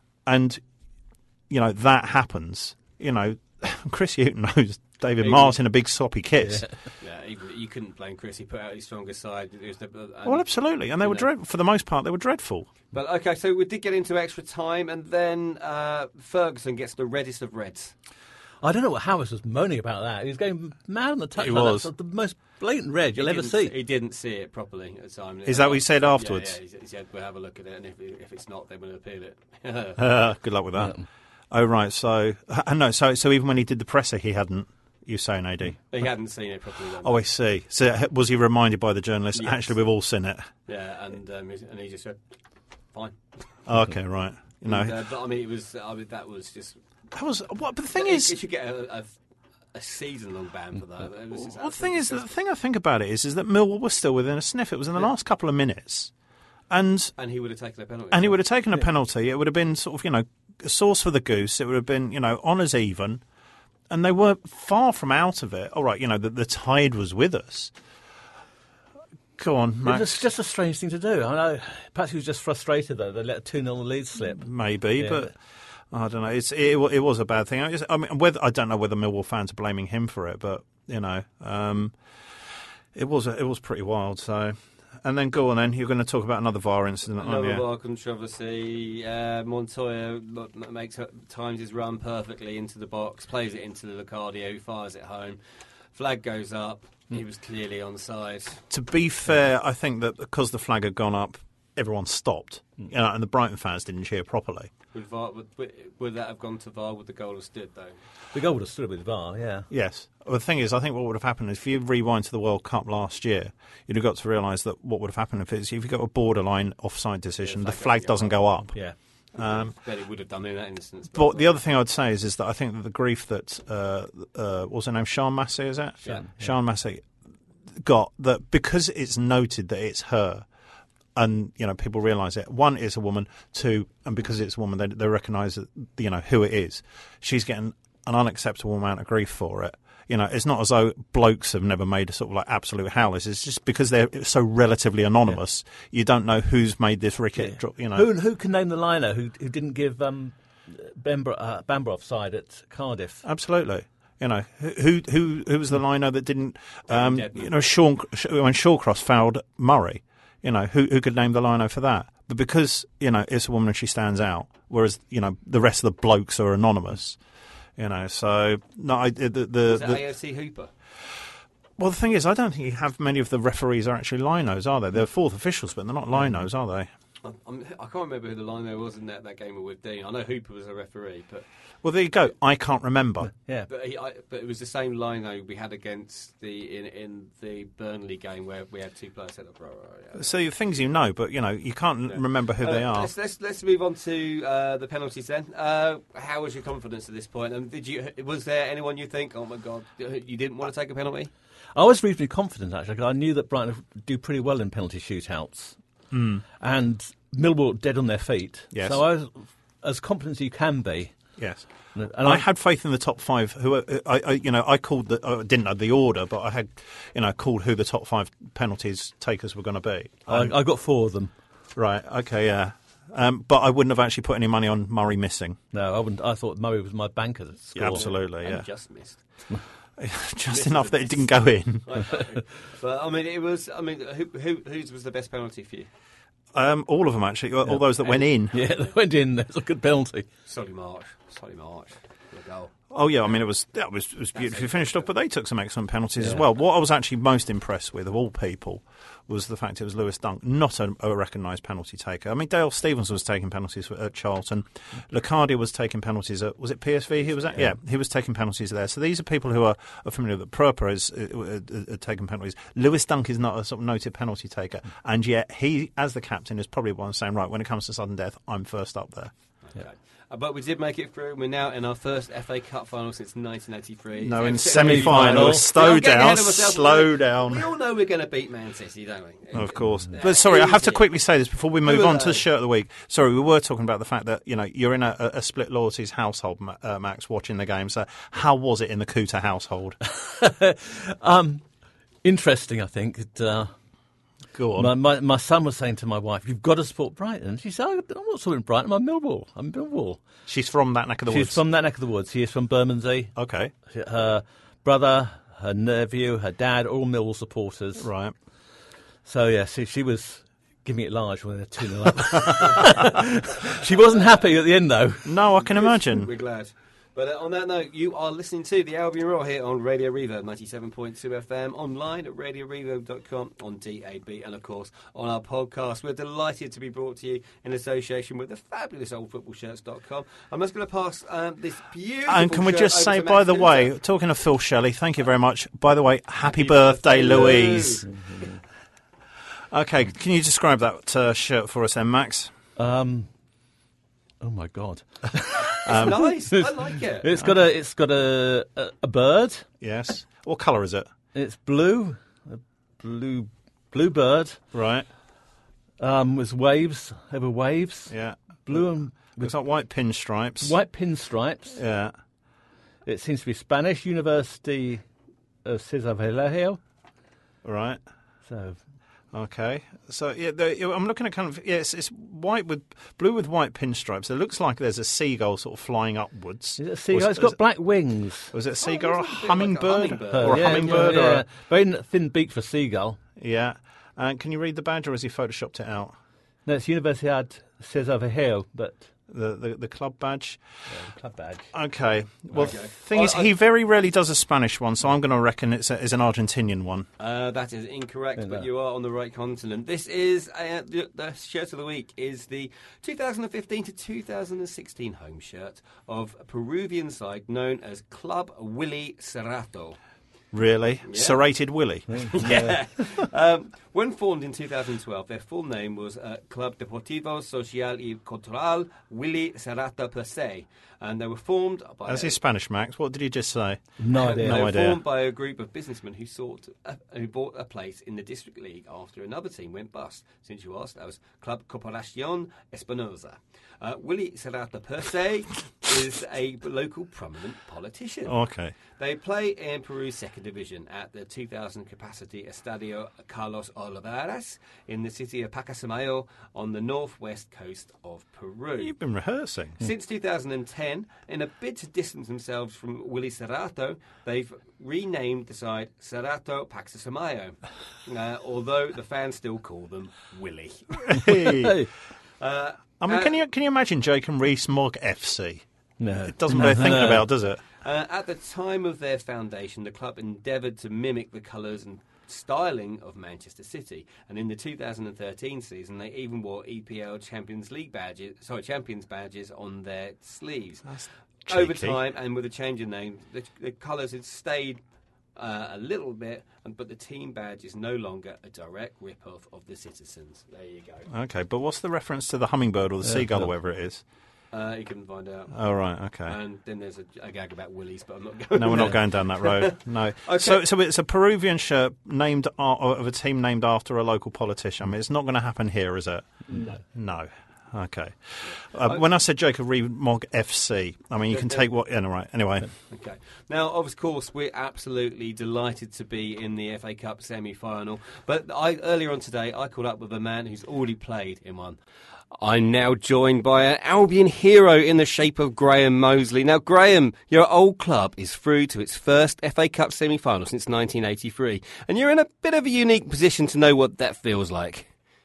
S2: and you know that happens. You know, Chris Hughton knows David
S1: Even-
S2: Martin a big sloppy kiss.
S1: Yeah, he, you couldn't blame Chris. He put out his strongest side. It was the, uh,
S2: Well, absolutely, and they
S1: you
S2: were
S1: know.
S2: dread- for the most part they were dreadful.
S1: But okay, so we did get into extra time, and then uh, Ferguson gets the reddest of reds.
S3: I don't know what Harris was moaning about that. He was going mad on the touchline.
S2: He was.
S3: That's the most blatant red you'll
S1: he
S3: ever
S1: didn't
S3: see.
S1: He didn't see it properly at the time.
S2: Is that what he said
S1: Yeah,
S2: afterwards?
S1: Yeah, he said- he said, we'll have a look at it, and if, if it's not, then we'll appeal it.
S2: Uh, good luck with that.
S3: Yeah.
S2: Oh right, so uh, no, so so even when he did the presser, he hadn't. You saying, A D?
S1: He hadn't seen it properly then.
S2: Oh, I see. So uh, was he reminded by the journalist?
S1: Yes.
S2: Actually, we've all seen it.
S1: Yeah, and um, he's- and he just said, fine.
S2: Okay, right. You know,
S1: And, uh, but I mean, it was. I mean, that was just.
S2: that was what. But the thing
S1: it,
S2: is,
S1: it should get a, a, a season-long ban for that. It was just
S2: well, the thing is, the
S1: absolutely
S2: thing I think about it is, is that Millwall was still within a sniff. It was in the
S1: Yeah.
S2: last couple of minutes, and
S1: and he would have taken a penalty.
S2: and he would have taken a penalty. It would have been sort of, you know, a sauce for the goose. It would have been, you know, honours even, and they were far from out of it. All right, you know, the, the tide was with us. Go on, Max.
S3: It's just a strange thing to do. I know. Perhaps he was just frustrated though. They let a two nil lead slip.
S2: Maybe,
S3: Yeah.
S2: but I don't know. It's it, it was a bad thing. I, just, I mean, whether I don't know whether Millwall fans are blaming him for it, but you know, um, it was it was pretty wild. So, and then go on. Then you're going to talk about another V A R incident, aren't
S1: Another
S2: you?
S1: V A R controversy. Uh, Montoya m- makes times his run perfectly into the box, plays it into the Locadia, who fires it home. Flag goes up. He was clearly onside.
S2: To be fair, I think that because the flag had gone up, everyone stopped, you know, and the Brighton fans didn't cheer properly.
S1: Would, V A R, would, would, would that have gone to V A R? Would the goal have stood though?
S3: The goal would have stood with V A R. Yeah.
S2: Yes. Well, the thing is, I think what would have happened is if you rewind to the World Cup last year, you'd have got to realise that what would have happened if it's if you got a borderline offside decision,
S1: Yeah,
S2: the flag doesn't go up.
S3: Yeah.
S2: Um,
S1: Then it would have done in that instance.
S2: But the other thing I would say is, is that I think that the grief that uh, uh, what was her name, Sean Massey, is it?
S3: Yeah.
S2: Sean Massey. got that because it's noted that it's her, and you know people realise it. One, it's a woman. Two, and because it's a woman, they, they recognise that you know who it is. She's getting an unacceptable amount of grief for it. You know, it's not as though blokes have never made a sort of like absolute howlers. It's just because they're so relatively anonymous, yeah. you don't know who's made this ricket.
S3: Yeah.
S2: Drop, you know,
S3: who who can name the liner who who didn't give um, Bambro, uh, Bambro offside at Cardiff?
S2: Absolutely. You know, who who who was the liner that didn't? Um, you know, Sean when Shawcross fouled Murray. You know, who who could name the liner for that? But because you know it's a woman and she stands out, whereas you know the rest of the blokes are anonymous. You know, so no, I, the the,
S1: Was it
S2: the
S1: A O C Hooper?
S2: Well, the thing is, I don't think you have many of the referees are actually linos, are they? They're fourth officials, but they're not linos, are they?
S1: I, I'm, I can't remember who the liner was in that, that game with Dean. I know Hooper was a referee, but
S2: Well, there you go. I can't remember.
S3: Yeah,
S1: but, he, I, but it was the same lino we had against the in, in the Burnley game where we had two players set up. Right, right, yeah.
S2: So the things you know, but you know you can't
S1: Yeah.
S2: remember who
S1: Uh,
S2: they are.
S1: Let's, let's let's move on to uh, the penalties then. Uh, how was your confidence at this point? And did you was there anyone you think, oh my god, you didn't want to take a penalty?
S3: I was reasonably confident actually because I knew that Brighton would do pretty well in penalty shootouts,
S2: Mm.
S3: and Millwall were dead on their feet.
S2: Yes.
S3: So I was as confident as you can be.
S2: Yes.
S3: And
S2: I, had faith in the top five. Who I, I you know, I called the. I didn't know the order, but I had, you know, called who the top five penalties takers were going to be. Um,
S3: I, I got four of them.
S2: Right. Okay. Yeah. Um, but I wouldn't have actually put any money on Murray missing.
S3: No, I wouldn't. I thought Murray was my banker. To score.
S2: Yeah, absolutely.
S1: And
S2: Yeah.
S1: just missed.
S2: Just enough that it didn't go in.
S1: I know. But I mean, it was. I mean, who, who whose was the best penalty for you?
S2: Um, all of them actually. All
S3: Yeah.
S2: those that went in.
S3: Yeah, they went in. That was a good penalty.
S1: Solly March. Solly March. The goal.
S2: Oh yeah, I mean it was that was it was beautifully finished off, but they took some excellent penalties as
S3: Yeah.
S2: well. What I was actually most impressed with, of all people, was the fact it was Lewis Dunk, not a, a recognised penalty taker. I mean Dale Stevens was taking penalties at Charlton, Locadia was taking penalties at was it P S V? He was at yeah, he was taking penalties there. So these are people who are, are familiar with Proper is uh, uh, uh, taking penalties. Lewis Dunk is not a sort of noted penalty taker, and yet he, as the captain, is probably one saying right when it comes to sudden death, I'm first up there.
S1: Okay. Uh, but we did make it through. We're now in our first F A Cup final since nineteen eighty-three.
S2: No, in
S1: semi-final.
S2: semi-final. Slow
S1: I'm getting
S2: down,
S1: ahead of myself.
S2: slow
S1: We-
S2: down.
S1: We all know we're going to beat Man City, don't we?
S2: Of course.
S1: Yeah.
S2: But sorry, I have to
S1: Easy.
S2: quickly say this before we move
S1: Who are
S2: on to the
S1: they?
S2: shirt of the week. Sorry, we were talking about the fact that, you know, you're in a, a split loyalties household, Ma- uh, Max, watching the game. So how was it in the Kuta household?
S3: Um, interesting, I think. It, uh,
S2: Go on.
S3: my, my my son was saying to my wife, "You've got to support Brighton." She said, "I'm not supporting Brighton. I'm Millwall. I'm Millwall."
S2: She's from that neck of the
S3: She's
S2: woods.
S3: from that neck of the woods. She is from Bermondsey.
S2: Okay,
S3: Her brother, her nephew, her dad, all Millwall supporters.
S2: right.
S3: So yeah, she, she was giving it large when they're two nil up. She wasn't happy at the end though.
S2: No, I can imagine.
S1: We're glad. But uh, on that note, you are listening to the Albion Roar here on Radio Reverb ninety-seven point two F M, online at radio reverb dot com, on D A B, and of course on our podcast. We're delighted to be brought to you in association with the fabulous old football shirts dot com. I'm just going to pass um, this beautiful
S2: And can we
S1: shirt
S2: just
S1: over
S2: say,
S1: to
S2: by
S1: Max
S2: the
S1: Winter.
S2: way, talking of Phil Shelley, thank you very much. By the way, happy,
S1: Happy
S2: birthday,
S1: birthday,
S2: Louise.
S1: Lou.
S2: Okay, can you describe that uh, shirt for us then, Max?
S3: Um, oh my God!
S1: It's nice. I like it.
S3: It's got a it's got a a, a bird.
S2: Yes. What colour is it?
S3: It's blue, a blue blue bird.
S2: Right.
S3: Um, with waves over waves.
S2: Yeah.
S3: Blue and
S2: Looks like white pinstripes.
S3: white pinstripes.
S2: Yeah.
S3: It seems to be Spanish. University of Cesar Vallejo.
S2: Right.
S3: So
S2: Okay. So yeah, the, I'm looking at kind of yeah, it's, it's white with blue with white pinstripes. It looks like there's a seagull sort of flying upwards.
S3: is it a seagull?
S2: Or
S3: It's
S2: is-
S3: got black wings.
S2: Was it a seagull or a
S1: looks like a bit like a
S2: hummingbird?
S1: hummingbird.
S2: Or a
S3: Yeah,
S2: hummingbird?
S3: yeah,
S2: Or
S3: yeah.
S2: a,
S3: Very thin beak for seagull.
S2: yeah. And can you read the badge, or has he photoshopped it out?
S3: No, it's Universidad Cesar Vallejo, but
S2: The the, the club badge.
S3: yeah, the club badge.
S2: Okay. Well,
S1: Okay.
S2: thing
S1: I-
S2: is,
S1: I-
S2: he very rarely does a Spanish one, so I'm going to reckon it's, a, it's an Argentinian one.
S1: Uh, that is incorrect,
S3: Yeah,
S1: but
S3: no.
S1: you are on the right continent. This is uh, the, the shirt of the week is the two thousand fifteen to two thousand sixteen home shirt of a Peruvian side known as Club Willy Cerrato.
S2: Really,
S1: Yeah.
S2: serrated Willy.
S1: Yeah. um, when formed in two thousand twelve, their full name was uh, Club Deportivo Social y Cultural Willy Cerrato Per Se. And they were formed by...
S2: As is Spanish, Max. What did you just say?
S3: No idea.
S2: No
S1: they were
S2: idea.
S1: formed by a group of businessmen who sought a, who bought a place in the District League after another team went bust. Since you asked, that was Club Corporación Espinosa. Uh, Willie Serrata per se is a local prominent politician.
S2: Okay.
S1: They play in Peru's second division at the two thousand capacity Estadio Carlos Olivares in the city of Pacasmayo on the northwest coast of Peru.
S2: You've been rehearsing.
S1: Since two thousand ten, in a bid to distance themselves from Willie Serrato, they've renamed the side Serrato Pacasmayo, uh, although the fans still call them Willie.
S2: Hey.
S1: Uh,
S2: I mean,
S1: uh,
S2: can you can you imagine Jake and Rees Mogg F C?
S3: No.
S2: It doesn't bear thinking
S3: No.
S2: about, does it?
S1: Uh, at the time of their foundation, the club endeavoured to mimic the colours and styling of Manchester City, and in the two thousand thirteen season, they even wore E P L Champions League badges, sorry, Champions badges on their sleeves.
S2: That's
S1: Over
S2: cheeky.
S1: time, and with a change in name, the, the colours had stayed uh, a little bit, and, but the team badge is no longer a direct rip-off of the Citizens. There you go.
S2: Okay, but what's the reference to the hummingbird or the
S3: Yeah,
S2: seagull
S3: yeah.
S2: or whatever it is?
S1: Uh, you can find out.
S2: Oh, right, okay.
S1: And then there's a, a gag about Willies, but I'm not going
S2: No, we're
S1: there.
S2: not going down that road. No.
S1: Okay.
S2: So, so it's a Peruvian shirt named a- of a team named after a local politician. I mean, it's not going to happen here, is it?
S3: No.
S2: No. Okay. Uh, when I said Jacob Reed Mogg F C, I mean you can take what. Yeah, no, right. Anyway,
S1: Okay. Now, of course, we're absolutely delighted to be in the F A Cup semi-final. But I, earlier on today, I called up with a man who's already played in one. I'm now joined by an Albion hero in the shape of Graham Mosley. Now, Graham, your old club is through to its first F A Cup semi-final since nineteen eighty-three, and you're in a bit of a unique position to know what that feels like.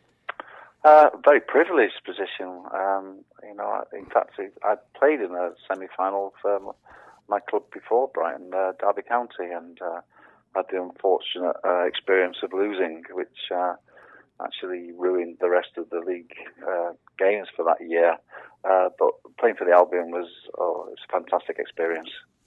S4: Uh, very privileged position. Um, you know, I- in fact, I played in a semi-final for m- my club before, Brighton, uh, Derby County, and uh, had the unfortunate uh, experience of losing, which uh, actually ruined the rest of the league uh, games for that year. Uh, but playing for the Albion was, oh, it was a fantastic experience.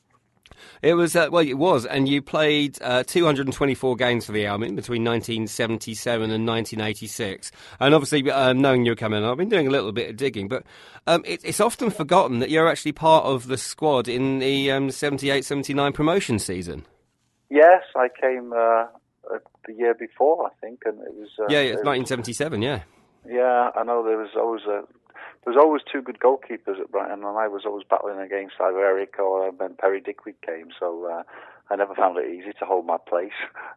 S1: It was, uh, well, it was, and you played uh, two hundred twenty-four games for the Albion between nineteen seventy-seven and nineteen eighty-six. And obviously, uh, knowing you were coming on, I've been doing a little bit of digging, but um, it, it's often forgotten that you're actually part of the squad in the um, seventy-eight seventy-nine promotion season.
S4: Yes, I came uh, uh, the year before, I think, and it was... Uh,
S1: yeah,
S4: it
S1: it's
S4: was-
S1: nineteen seventy-seven, yeah.
S4: Yeah, I know there was always a, there was always two good goalkeepers at Brighton, and I was always battling against either Eric or when Perry Dickweed came. So uh, I never found it easy to hold my place,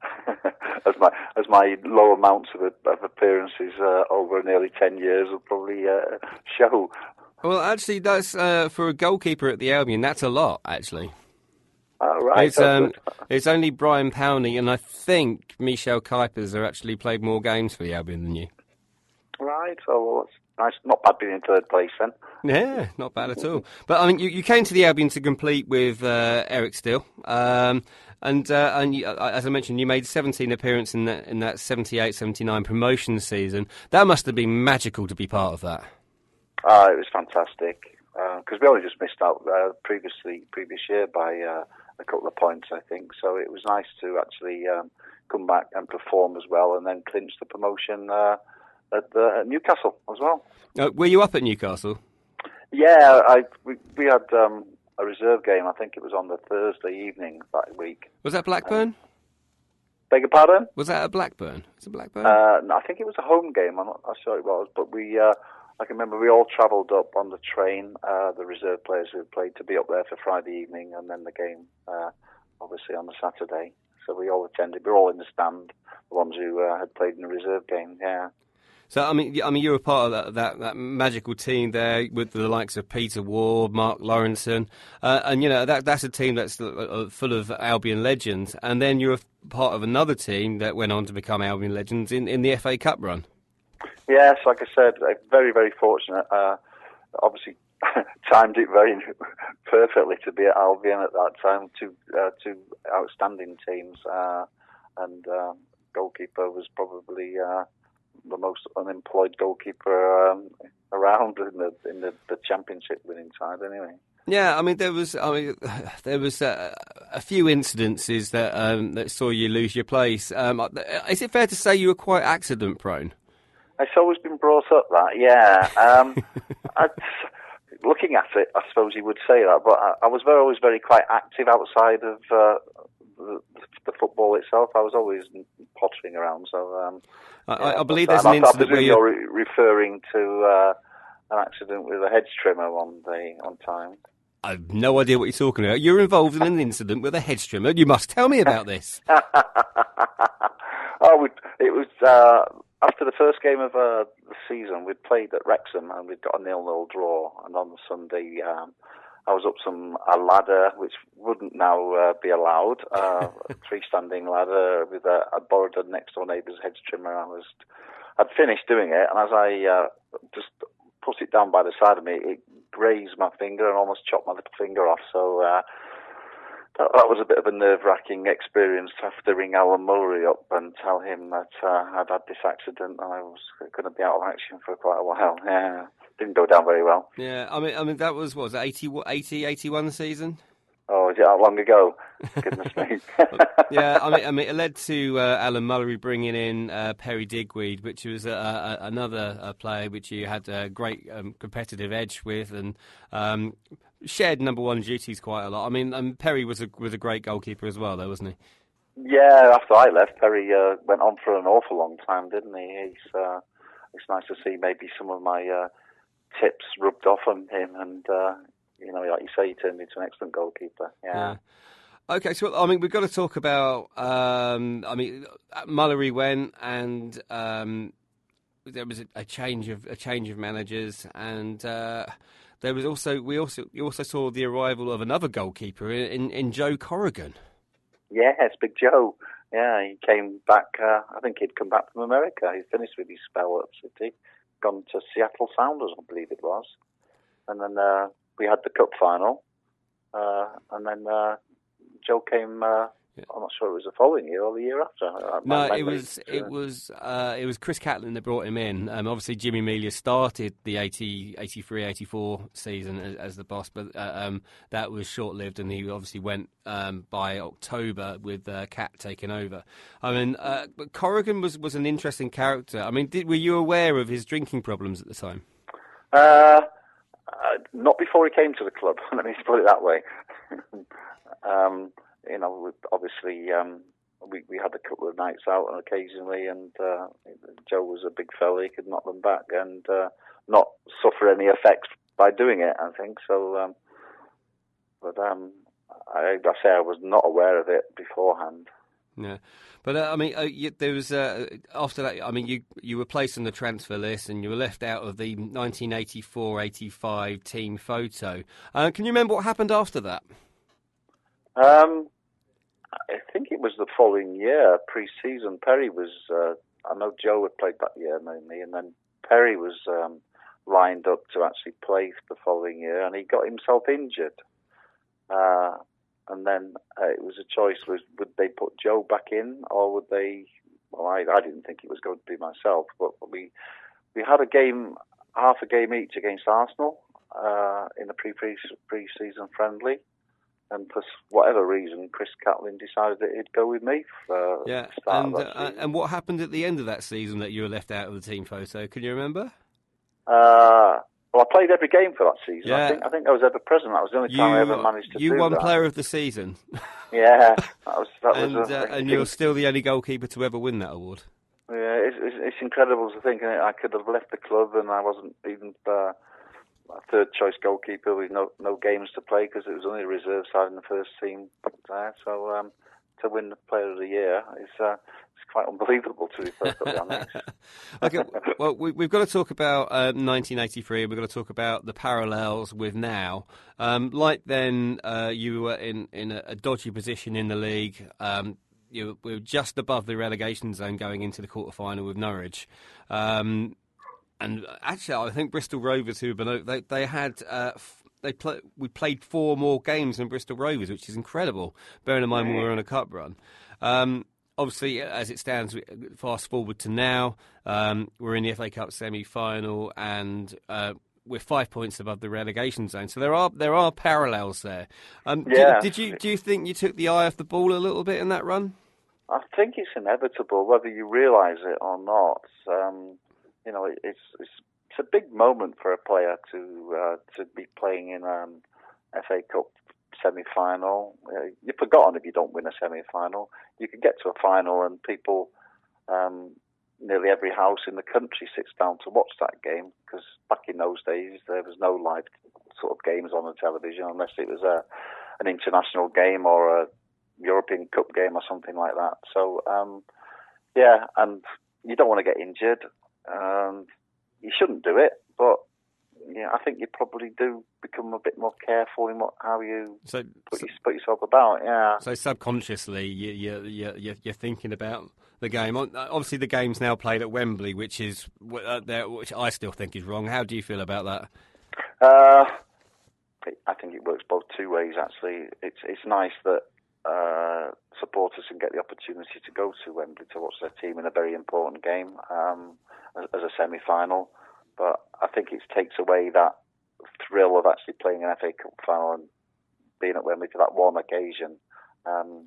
S4: as my as my low amounts of, of appearances uh, over nearly ten years will probably uh, show.
S1: Well, actually, that's uh, for a goalkeeper at the Albion, that's a lot, actually.
S4: Uh, right,
S1: It's,
S4: that's
S1: um,
S4: good.
S1: it's only Brian Powney, and I think Michel Kuipers have actually played more games for the Albion than you.
S4: Right, so well, it's nice, not bad being in third place then.
S1: Yeah, not bad at all. But I mean, you, you came to the Albion to compete with uh, Eric Steele, um, and uh, and you, uh, as I mentioned, you made seventeen appearances in that in that seventy-eight seventy-nine promotion season. That must have been magical to be part of that.
S4: Uh, it was fantastic because we only just missed out uh, previously previous year by uh, a couple of points, I think. So it was nice to actually um, come back and perform as well, and then clinch the promotion uh, at, the, at Newcastle as well.
S1: Uh, were you up at Newcastle?
S4: Yeah, I we, we had um, a reserve game. I think it was on the Thursday evening that week.
S1: Was that Blackburn?
S4: Beg your pardon?
S1: Was that at Blackburn? Was it Blackburn?
S4: Uh, no, I think it was a home game. I'm not, I'm sure it was, but we. Uh, I can remember we all travelled up on the train. Uh, the reserve players who played to be up there for Friday evening, and then the game, uh, obviously on the Saturday. So we all attended. We were all in the stand. The ones who uh, had played in the reserve game. Yeah.
S1: So I mean, I mean, you were part of that, that, that magical team there with the likes of Peter Ward, Mark Lawrenson, uh, and you know that that's a team that's uh, full of Albion legends. And then you were part of another team that went on to become Albion legends in, in the F A Cup run.
S4: Yes, like I said, uh, very very fortunate. Uh, obviously, timed it very perfectly to be at Albion at that time. Two uh, two outstanding teams, uh, and uh, goalkeeper was probably. Uh, the most unemployed goalkeeper um, around in the in the, the championship winning side anyway.
S1: Yeah, I mean there was I mean there was uh, a few incidences that um, that saw you lose your place. Um, is it fair to say you were quite accident prone?
S4: It's always been brought up that, yeah. Um, I, looking at it, I suppose you would say that, but I, I was very, always very quite active outside of uh, the, the football itself. I was always pottering around. So um,
S1: I,
S4: yeah,
S1: I believe
S4: but,
S1: there's
S4: um,
S1: an
S4: I,
S1: incident
S4: I
S1: where
S4: you're
S1: you're...
S4: re- referring to uh, an accident with a hedge trimmer one day on time.
S1: I've no idea what you're talking about. You're involved in an incident with a hedge trimmer. You must tell me about this.
S4: oh, we, it was uh, after the first game of uh, the season. We'd played at Wrexham and we'd got a nil-nil draw. And on the Sunday, um, I was up some a ladder which wouldn't now uh, be allowed, uh, a freestanding ladder with a. I borrowed a next door neighbour's hedge trimmer. I was, I'd finished doing it, and as I uh, just put it down by the side of me, it grazed my finger and almost chopped my little finger off. So uh, that, that was a bit of a nerve-wracking experience to have to ring Alan Mullery up and tell him that uh, I'd had this accident and I was going to be out of action for quite a while. Yeah, didn't go down very well.
S1: Yeah, I mean, I mean that was, what was it, eighty, eighty, eighty-one season?
S4: Oh, is it that long ago? Goodness me.
S1: yeah, I mean, I mean, it led to uh, Alan Mullery bringing in uh, Perry Digweed, which was uh, uh, another uh, player which you had a great um, competitive edge with, and um, shared number one duties quite a lot. I mean, um, Perry was a was a great goalkeeper as well, though, wasn't he?
S4: Yeah, after I left, Perry uh, went on for an awful long time, didn't he? He's, uh, it's nice to see maybe some of my uh, tips rubbed off on him, and uh, you know, like you say, he turned into an excellent goalkeeper. Yeah.
S1: yeah. Okay, so I mean, we've got to talk about. Um, I mean, Mullery went, and um, there was a, a change of a change of managers, and uh, there was also we also you also saw the arrival of another goalkeeper in, in, in Joe Corrigan.
S4: Yes, Big Joe. Yeah, he came back. Uh, I think he'd come back from America. He finished with his spell at City, gone to Seattle Sounders, I believe it was, and then uh, we had the cup final, uh, and then. Uh, Joe came. Uh, yeah. I'm not sure it was the following year or the year after. Uh,
S1: no, it was uh, it was uh, it was Chris Catlin that brought him in. Um, obviously, Jimmy Melia started the eighty, eighty-three, eighty-four season as, as the boss, but uh, um, that was short lived, and he obviously went um, by October with uh, Cat taking over. I mean, uh, but Corrigan was, was an interesting character. I mean, did, were you aware of his drinking problems at the time?
S4: Uh, uh, not before he came to the club. Let me put it that way. Um, you know, obviously, um, we, we had a couple of nights out and occasionally, and uh, Joe was a big fella. He could knock them back and uh, not suffer any effects by doing it, I think. So, um, but um, I, I say I was not aware of it beforehand.
S1: Yeah, but uh, I mean, uh, you, there was uh, after that. I mean, you you were placed on the transfer list, and you were left out of the nineteen eighty-four eighty-five team photo. Uh, can you remember what happened after that?
S4: Um, I think it was the following year, pre-season. Perry was, uh, I know Joe had played that year mainly, and then Perry was um, lined up to actually play the following year, and he got himself injured. Uh, and then uh, it was a choice, was would they put Joe back in, or would they, well, I, I didn't think it was going to be myself, but we we had a game, half a game each against Arsenal uh, in a pre-pre pre-season friendly. And for whatever reason, Chris Catlin decided that he'd go with me for
S1: yeah.
S4: the start
S1: and,
S4: of that
S1: uh,
S4: season.
S1: And what happened at the end of that season that you were left out of the team photo? Can you remember?
S4: Uh, well, I played every game for that season.
S1: Yeah.
S4: I think I think I was ever present. That was the only
S1: you,
S4: time I ever managed to
S1: you
S4: do that.
S1: You won Player of the Season.
S4: Yeah. That was, that
S1: and
S4: was a,
S1: uh, and you're still the only goalkeeper to ever win that award.
S4: Yeah, it's, it's, it's incredible to think I could have left the club and I wasn't even... Uh, a third choice goalkeeper with no no games to play because it was only a reserve side in the first team there. So um, to win the Player of the Year is uh, it's quite unbelievable, to be perfectly honest.
S1: Okay, well we, we've got to talk about uh, nineteen eighty-three. We've got to talk about the parallels with now. Um, like then, uh, you were in in a, a dodgy position in the league. Um, you we were just above the relegation zone going into the quarter final with Norwich. Um, And actually, I think Bristol Rovers, who have been they they had uh, they play, we played four more games than Bristol Rovers, which is incredible. Bearing in mind we were on a cup run. Um, obviously, as it stands, fast forward to now, um, we're in the F A Cup semi-final, and uh, we're five points above the relegation zone. So there are there are parallels there. Um,
S4: yeah.
S1: Did, did you do you think you took the eye off the ball a little bit in that run?
S4: I think it's inevitable, whether you realise it or not. Um, You know, it's, it's it's a big moment for a player to uh, to be playing in an F A Cup semi-final. Uh, you're forgotten if you don't win a semi-final. You can get to a final and people, um, nearly every house in the country sits down to watch that game, because back in those days there was no live sort of games on the television unless it was a an international game or a European Cup game or something like that. So um, yeah, and you don't want to get injured. Um, you shouldn't do it, but yeah, I think you probably do become a bit more careful in what how you
S1: so,
S4: put,
S1: so,
S4: you, put yourself about. Yeah.
S1: So subconsciously, you, you, you, you're thinking about the game. Obviously, the game's now played at Wembley, which is which I still think is wrong. How do you feel about that?
S4: Uh, I think it works both two ways. Actually, it's it's nice that uh, supporters can get the opportunity to go to Wembley to watch their team in a very important game um, as, as a semi-final. But I think it takes away that thrill of actually playing an F A Cup final and being at Wembley for that one occasion. Um,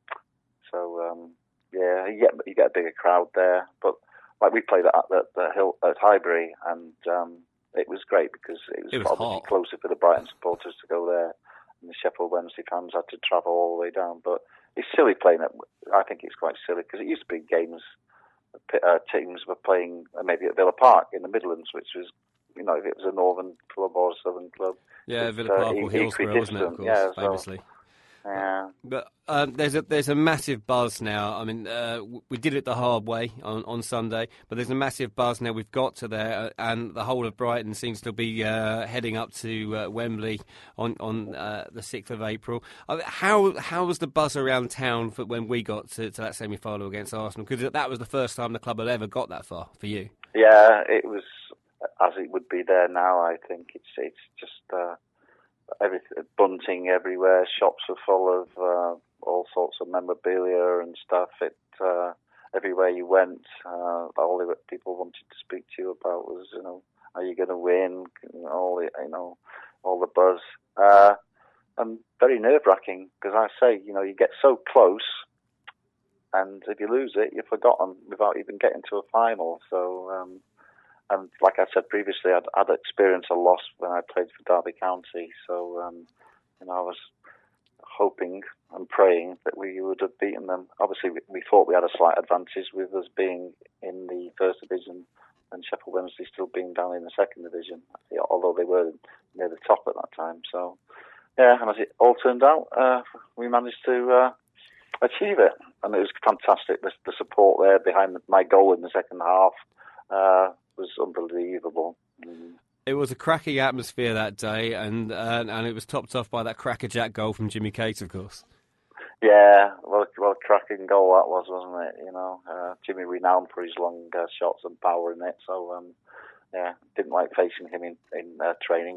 S4: so um, yeah, you get you get a bigger crowd there. But like we played at the, the Hill at Highbury, and um, it was great because it was,
S1: it was
S4: obviously
S1: hot.
S4: closer for the Brighton supporters to go there, and the Sheffield Wednesday fans had to travel all the way down. But it's silly playing it. I think it's quite silly because it used to be games. Uh, teams were playing uh, maybe at Villa Park in the Midlands, which was, you know, if it was a northern club or a southern club.
S1: Yeah, Villa Park uh, or Hillsborough, wasn't it, of course,
S4: yeah,
S1: famously.
S4: So, yeah.
S1: But um, there's a there's a massive buzz now. I mean, uh, we did it the hard way on, on Sunday, but there's a massive buzz now. We've got to there, and the whole of Brighton seems to be uh, heading up to uh, Wembley on on uh, the sixth of April. Uh, how how was the buzz around town for when we got to, to that semi-final against Arsenal? Because that was the first time the club had ever got that far for you.
S4: Yeah, it was as it would be there now. I think it's it's just. Uh, Everything, bunting everywhere. Shops are full of uh, all sorts of memorabilia and stuff. It uh, everywhere you went, uh, all the people wanted to speak to you about was, you know, are you going to win? All the, you know, all the buzz, uh, and very nerve wracking because I say, you know, you get so close, and if you lose it, you're forgotten without even getting to a final. So. Um, And like I said previously, I'd, I'd experienced a loss when I played for Derby County. So, um, you know, I was hoping and praying that we would have beaten them. Obviously, we, we thought we had a slight advantage with us being in the first division and Sheffield Wednesday still being down in the second division, although they were near the top at that time. So, yeah, and as it all turned out, uh, we managed to uh, achieve it. And it was fantastic. The, the support there behind my goal in the second half. Uh, was unbelievable. Mm.
S1: It was a cracking atmosphere that day, and uh, and it was topped off by that crackerjack goal from Jimmy Cates, of course.
S4: Yeah, well, well, cracking goal that was, wasn't it? You know, uh, Jimmy renowned for his long uh, shots and power in it. So, um, yeah, didn't like facing him in in uh, training.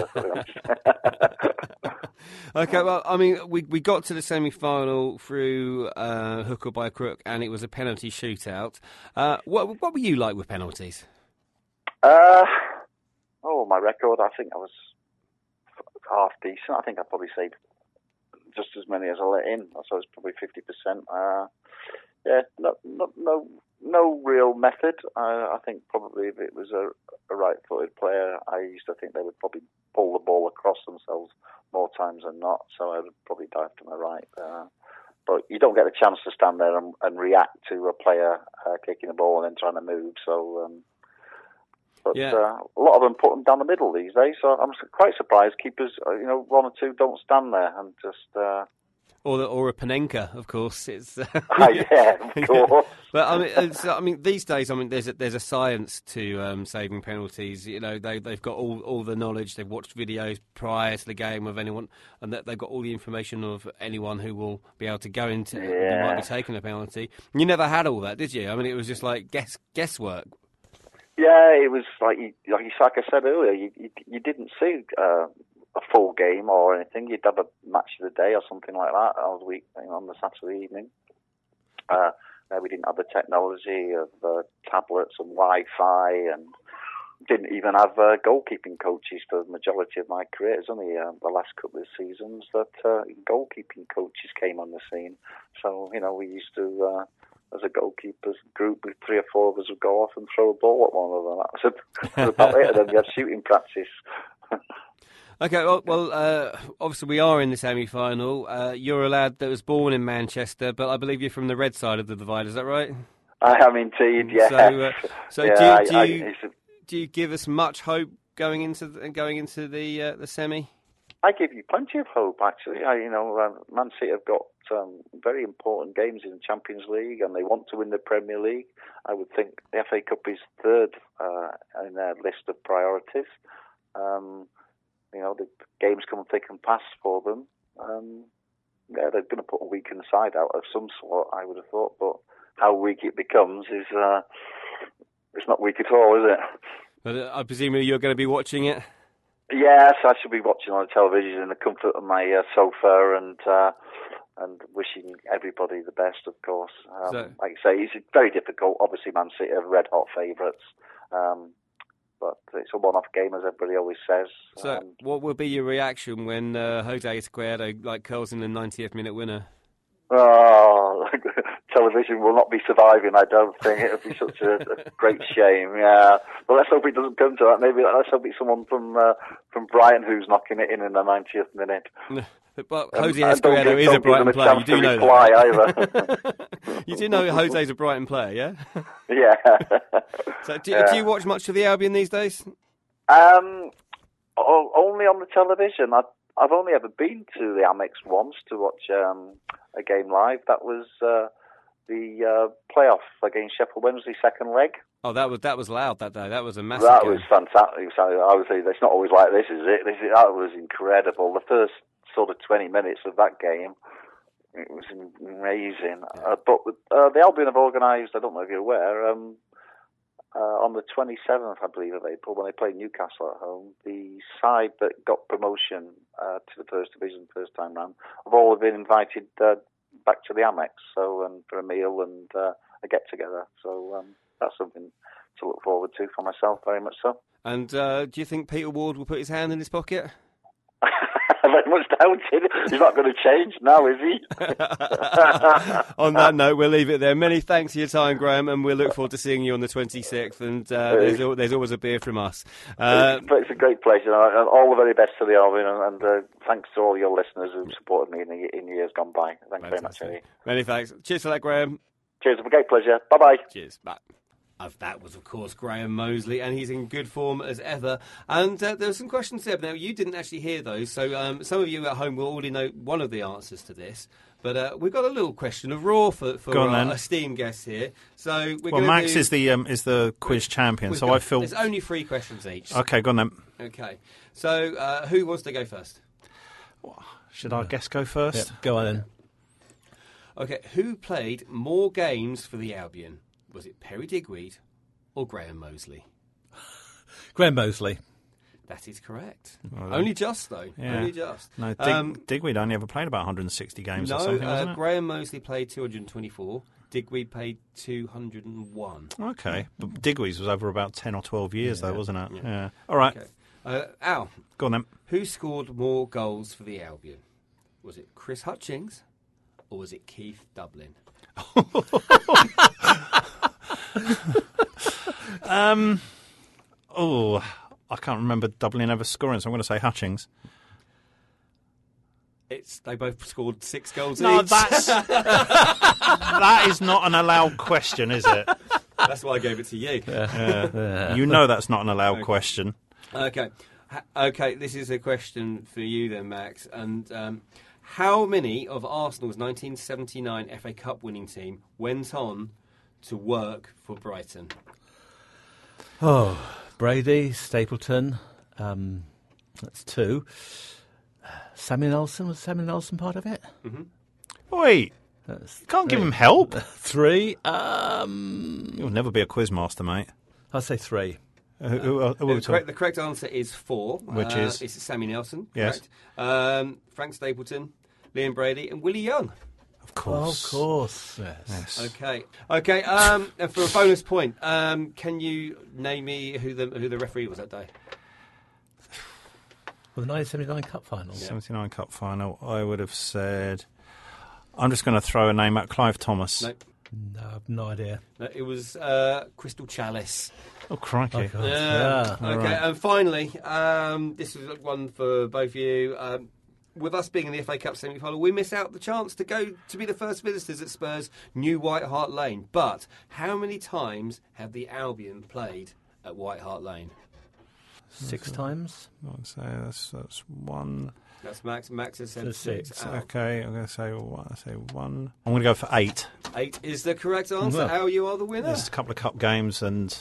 S1: Okay, well, I mean, we we got to the semi-final through uh, hook or by crook, and it was a penalty shootout. Uh, what what were you like with penalties?
S4: Uh, oh, my record, I think I was half decent. I think I probably saved just as many as I let in. So it's probably fifty percent. Uh, yeah, no, no, no, no real method. Uh, I think probably if it was a, a right-footed player, I used to think they would probably pull the ball across themselves more times than not. So I would probably dive to my right. Uh, but you don't get a chance to stand there and, and react to a player uh, kicking the ball and then trying to move. So. Um, But
S1: yeah.
S4: uh, a lot of them put them down the middle these days, so I'm quite surprised keepers, uh, you know, one or two don't stand there and just... Uh...
S1: Or the, or a Panenka, of course. It's uh,
S4: yeah, of course.
S1: Yeah. But I mean, it's, I mean, these days, I mean, there's a, there's a science to um, saving penalties. You know, they they've got all, all the knowledge. They've watched videos prior to the game of anyone, and that they've got all the information of anyone who will be able to go into
S4: yeah.
S1: who might be taking a penalty. You never had all that, did you? I mean, it was just like guess guesswork.
S4: Yeah, it was like you, like, like I said earlier, you you, you didn't see uh, a full game or anything. You'd have a match of the day or something like that on the week, you know, on the Saturday evening. Uh, we didn't have the technology of uh, tablets and Wi-Fi, and didn't even have uh, goalkeeping coaches for the majority of my career. It's only uh, the last couple of seasons that uh, goalkeeping coaches came on the scene. So, you know, we used to uh, as a goalkeepers group, with three or four of us would go off and throw a ball at one another. That was, that was about it. And then we had shooting practice.
S1: Okay, well, well uh, obviously we are in the semi-final. Uh, you're a lad that was born in Manchester, but I believe you're from the red side of the divide. Is that right?
S4: I am indeed. Yeah.
S1: So, uh, so
S4: yeah,
S1: do, do
S4: I,
S1: you
S4: I,
S1: do you give us much hope going into the, going into the uh, the semi?
S4: I give you plenty of hope, actually. I, you know, uh, Man City have got um, very important games in the Champions League, and they want to win the Premier League. I would think the F A Cup is third uh, in their list of priorities. Um, you know, the games come thick and fast for them. Um, yeah, they're going to put a weakened side out of some sort, I would have thought, but how weak it becomes is uh, it's not weak at all, is it?
S1: But uh, I presume you're going to be watching it.
S4: Yes, I should be watching on the television in the comfort of my uh, sofa and uh, and wishing everybody the best, of course. Um,
S1: so,
S4: like I say, it's very difficult. Obviously, Man City are red-hot favourites, um, but it's a one-off game, as everybody always says.
S1: So,
S4: um,
S1: what will be your reaction when uh, Jose Izquierdo like curls in the ninetieth minute winner?
S4: Oh, television will not be surviving, I don't think. It would be such a, a great shame, yeah. But let's hope it doesn't come to that. Maybe let's hope it's someone from uh, from Brighton who's knocking it in in the ninetieth minute.
S1: But
S4: Um,
S1: Jose
S4: and don't
S1: Izquierdo
S4: give-
S1: is
S4: don't
S1: a
S4: give
S1: Brighton
S4: them a
S1: player. You
S4: chance
S1: do
S4: to
S1: know
S4: reply
S1: that.
S4: either.
S1: You do know Jose's a Brighton player, yeah?
S4: Yeah.
S1: So, do,
S4: Yeah.
S1: do you watch much of the Albion these days?
S4: Um, o- only on the television. I've, I've only ever been to the Amex once to watch um, a game live. That was uh, the uh, playoff against Sheffield Wednesday, second leg.
S1: Oh, that was that was loud that day. That was a massive
S4: That
S1: game.
S4: was fantastic. So I would say it's not always like this, is it? This is, that was incredible. The first sort of twenty minutes of that game, it was amazing. Uh, but uh, the Albion have organised, I don't know if you're aware, um, uh, on the twenty-seventh, I believe, of April, when they played Newcastle at home, the side that got promotion uh, to the First Division first time round have all been invited uh, back to the Amex, so um, for a meal and uh, a get-together. So um, that's something to look forward to for myself, very much so.
S1: And uh, do you think Peter Ward will put his hand in his pocket?
S4: Very much doubted. He's not going to change now, is he?
S1: On that note, we'll leave it there. Many thanks for your time, Graham, and we'll look forward to seeing you on the twenty-sixth. And uh, there's, al- there's always a beer from us. Uh,
S4: it's, it's a great pleasure. And all the very best to the Albion, and, and uh, thanks to all your listeners who've supported me in, the, in years gone by. Thanks very much, Eddie.
S1: Many thanks. Cheers for that, Graham.
S4: Cheers. It's a great pleasure. Bye-bye.
S1: Cheers. Bye. Uh, that was, of course, Graham Mosley, and he's in good form as ever. And uh, there were some questions there, but now you didn't actually hear those, so um, some of you at home will already know one of the answers to this. But uh, we've got a little question of Raw for, for
S2: Go on,
S1: our
S2: then.
S1: esteemed guests here. So we're
S2: Well,
S1: gonna
S2: Max
S1: do,
S2: is the um, is the quiz champion,
S1: we've
S2: so
S1: got-
S2: I feel
S1: There's only three questions each.
S2: okay. Go on then.
S1: Okay. So uh, who wants to go first?
S2: Should our guest go first?
S3: Yeah, go on then.
S1: Okay. Who played more games for the Albion? Was it Perry Digweed or Graham Mosley?
S3: Graham Mosley.
S1: That is correct.
S2: Well,
S1: Only just, though.
S2: yeah.
S1: Only just.
S2: No, Dig-
S1: Um,
S2: Digweed only ever played about one hundred sixty games
S1: No,
S2: or something, wasn't
S1: uh,
S2: it?
S1: Graham Mosley played two hundred twenty-four. Digweed played two hundred one.
S2: Okay, but Digweed's was over about ten or twelve years,
S1: Yeah.
S2: though, wasn't it?
S1: Yeah.
S2: Yeah. All right,
S1: Okay. Uh, Al,
S2: go on then.
S1: who scored more goals for the Albion? Was it Chris Hutchings or was it Keith Dublin?
S2: Um, oh, I can't remember Dublin ever scoring, so I'm going to say Hutchings.
S1: It's they both scored six goals
S2: No,
S1: each.
S2: that's that is not an allowed question, is it?
S1: That's why I gave it to you.
S2: Yeah. You know that's not an allowed
S1: Okay.
S2: question.
S1: Okay. Ha- Okay, this is a question for you then, Max. And um, how many of Arsenal's nineteen seventy-nine F A Cup winning team went on to work for Brighton?
S3: Oh, Brady, Stapleton. Um, that's two. Samuel Nelson, was Samuel Nelson part of it?
S2: Wait,
S3: That's
S2: you can't give
S3: three.
S2: him help.
S3: Three. Um,
S2: You'll never be a quiz master, mate.
S3: I'll say three.
S2: Uh, who, who, who are we
S1: The
S2: talking-
S1: correct, the correct answer is four.
S2: Which
S1: Uh,
S2: is?
S1: It's Sammy Nelson.
S2: Yes.
S1: Correct. Um, Frank Stapleton, Liam Brady, and Willie Young.
S2: Of
S3: Oh,
S2: course.
S3: of course. Yes.
S2: Yes.
S1: Okay. Okay. Um, and for a bonus point, um, can you name me who the who the referee was that day?
S3: Well, the nineteen seventy-nine Cup final.
S2: seventy-nine Cup final, I would have said... I'm just going to throw a name out, Clive Thomas.
S1: No.
S3: No, I've no idea.
S1: No, it was uh, Crystal Chalice.
S2: Oh, crikey.
S3: Oh, God.
S1: Yeah.
S3: Yeah.
S1: Okay,
S2: Right.
S1: and finally, um, this is one for both of you. Um, with us being in the F A Cup semi-final, we miss out the chance to go to be the first visitors at Spurs' new White Hart Lane. But how many times have the Albion played at White Hart Lane?
S3: Six times?
S2: I'd say that's, that's one.
S1: That's Max. Max has said
S3: So
S1: six.
S3: six.
S1: Al.
S2: Okay, I'm going to say one. I say one. I'm going to go for eight.
S1: Eight is the correct answer.
S3: Well,
S1: Al, you are the winner.
S2: There's a couple of cup games and,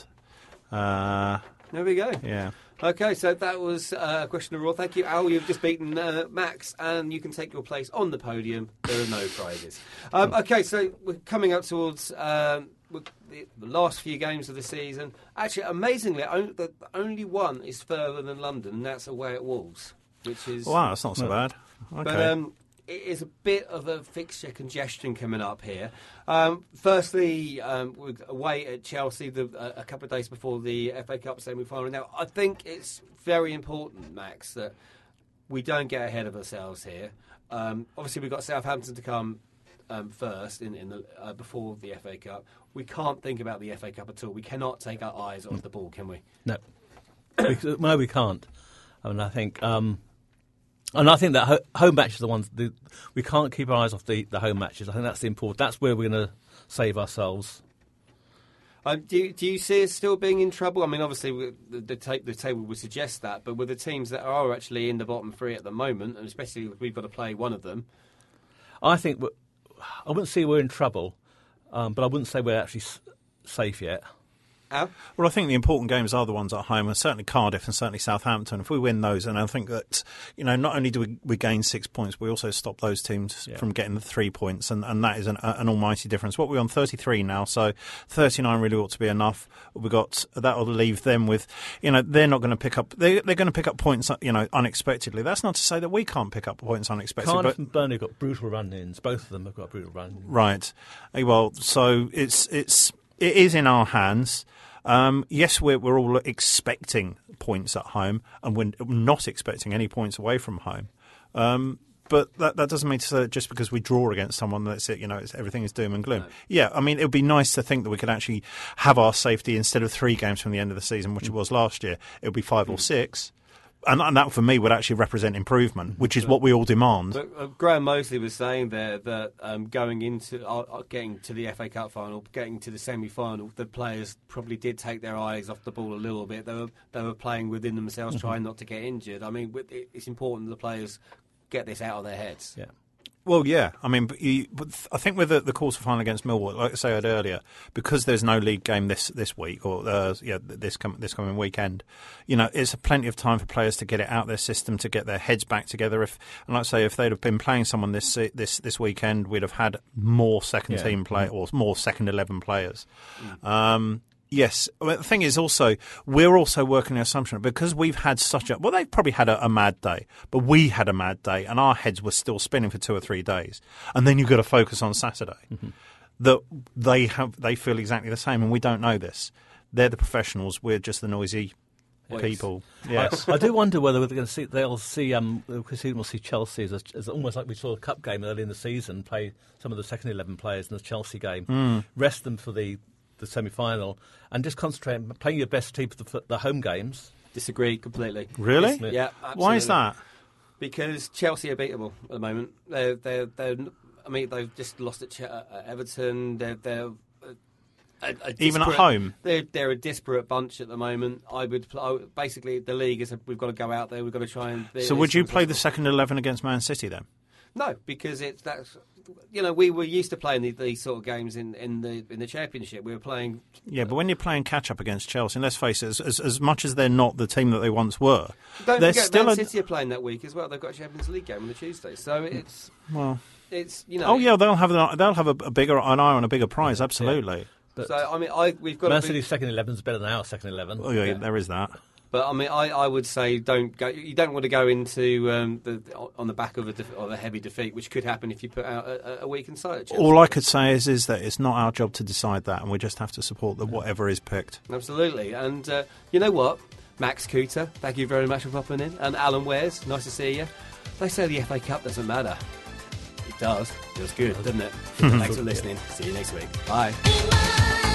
S2: uh,
S1: There we go.
S2: yeah.
S1: Okay, so that was uh, a question of Raw. Thank you, Al. You've just beaten uh, Max, and you can take your place on the podium. There are no prizes. Um, okay, so we're coming up towards um, the, the last few games of the season. Actually, amazingly, only, the only one is further than London, and that's away at Wolves, which is...
S2: Wow, that's not so bad. Okay.
S1: But um, it is a bit of a fixture congestion coming up here. Um, firstly, um, we're away at Chelsea the, uh, a couple of days before the F A Cup semi-final. Now, I think it's very important, Max, that we don't get ahead of ourselves here. Um, obviously, we've got Southampton to come um, first in, in the, uh, before the F A Cup. We can't think about the F A Cup at all. We cannot take our eyes off the ball, can we?
S3: No. we, no, we can't. I mean, I think... Um, And I think that ho- home matches are the ones the, we can't keep our eyes off the, the home matches. I think that's the important. That's where we're going to save ourselves.
S1: Um, do, you, do you see us still being in trouble? I mean, obviously, we- the, the, ta- the table would suggest that, but with the teams that are actually in the bottom three at the moment, and especially if we've got to play one of them.
S3: I think we're, I wouldn't say we're in trouble, um, but I wouldn't say we're actually s- safe yet.
S1: Al?
S2: Well, I think the important games are the ones at home, and certainly Cardiff and certainly Southampton. If we win those, and I think that, you know, not only do we, we gain six points, we also stop those teams
S3: Yeah.
S2: from getting the three points, and, and that is an, an almighty difference. What we're on thirty-three now, so thirty-nine really ought to be enough. We got that'll leave them with, you know, they're not going to pick up. They, they're going to pick up points, you know, unexpectedly. That's not to say that we can't pick up points unexpectedly.
S3: Cardiff
S2: but,
S3: and Burnley have got brutal run-ins. Both of them have got brutal run-ins.
S2: Right. Eh, Well, so it's it's it is in our hands. Um, yes, we're we're all expecting points at home, and we're not expecting any points away from home. Um, but that that doesn't mean to say that just because we draw against someone that's it. You know, it's, everything is doom and gloom.
S1: No.
S2: Yeah, I mean, it would be nice to think that we could actually have our safety instead of three games from the end of the season, which it was last year. It would be five or six. And, and that, for me, would actually represent improvement, which is what we all demand.
S1: But, uh, Graham Mosley was saying there that um, going into uh, uh, getting to the F A Cup final, getting to the semi-final, the players probably did take their eyes off the ball a little bit. They were they were playing within themselves, trying not to get injured. I mean, with- it- it's important the players get this out of their heads.
S3: Yeah.
S2: Well, yeah. I mean, but you, but th- I think with the, the quarter final against Millwall, like I said earlier, because there's no league game this, this week or uh, yeah this com- this coming weekend, you know, it's plenty of time for players to get it out their system, to get their heads back together. If and like I say, if they'd have been playing someone this se- this this weekend, we'd have had more second
S3: Yeah.
S2: team play or more second eleven players. Um, Yes. Well, the thing is also, we're also working the assumption because we've had such a, well, they've probably had a, a mad day, but we had a mad day and our heads were still spinning for two or three days. And then you've got to focus on Saturday. Mm-hmm. That they have, they feel exactly the same and we don't know this. They're the professionals. We're just the noisy
S1: Yes.
S2: people. Yes.
S3: I, I do wonder whether we're going to see. They'll see. Um, because we'll see Chelsea as, a, as almost like we saw a cup game early in the season. Play some of the second eleven players in the Chelsea game.
S2: Mm.
S3: Rest them for the, the semi-final, and just concentrate on playing your best team for the, the home games.
S1: Disagree completely.
S2: Really?
S1: Yeah.
S2: Why is
S1: absolutely.
S2: that?
S1: Because Chelsea are beatable at the moment. They're, they're, they're, I mean, they've just lost at, Ch- at Everton. They're, they're a, a
S2: Even at
S1: disparate-
S2: home?
S1: They're, they're a disparate bunch at the moment. I would pl- I would- basically the league is. A, we've got to go out there. We've got to try and. Be
S2: So
S1: as
S2: would you
S1: strong as
S2: play the
S1: possible.
S2: second eleven against Man City then?
S1: No, because it's that's. You know, we were used to playing the, these sort of games in, in the in the Championship. We were playing.
S2: Yeah, but when you're playing catch up against Chelsea, and let's face it, as, as, as much as they're not the team that they once were,
S1: Don't
S2: they're
S1: forget,
S2: still
S1: Man
S2: a,
S1: City are playing that week as well. They've got a Champions League game on the Tuesday, so it's
S2: well.
S1: it's you know.
S2: Oh yeah, they'll have the, they'll have a, a bigger an eye on a bigger prize. Absolutely.
S3: But
S1: So I mean, I we've got
S3: Man
S1: a big,
S3: City's second eleven is better than our second eleven.
S2: Oh yeah,
S1: Yeah.
S2: there is that.
S1: But I mean, I, I would say don't go. You don't want to go into um, the on the back of a def, of a heavy defeat, which could happen if you put out a, a weakened side. at Chelsea.
S2: All I could say is is that it's not our job to decide that, and we just have to support the whatever is picked.
S1: Absolutely, and uh, you know what, Max Cooter, thank you very much for popping in, and Alan Wares, nice to see you. They say the F A Cup doesn't matter. It does. Feels good, doesn't it? Thanks for listening. See you next week. Bye.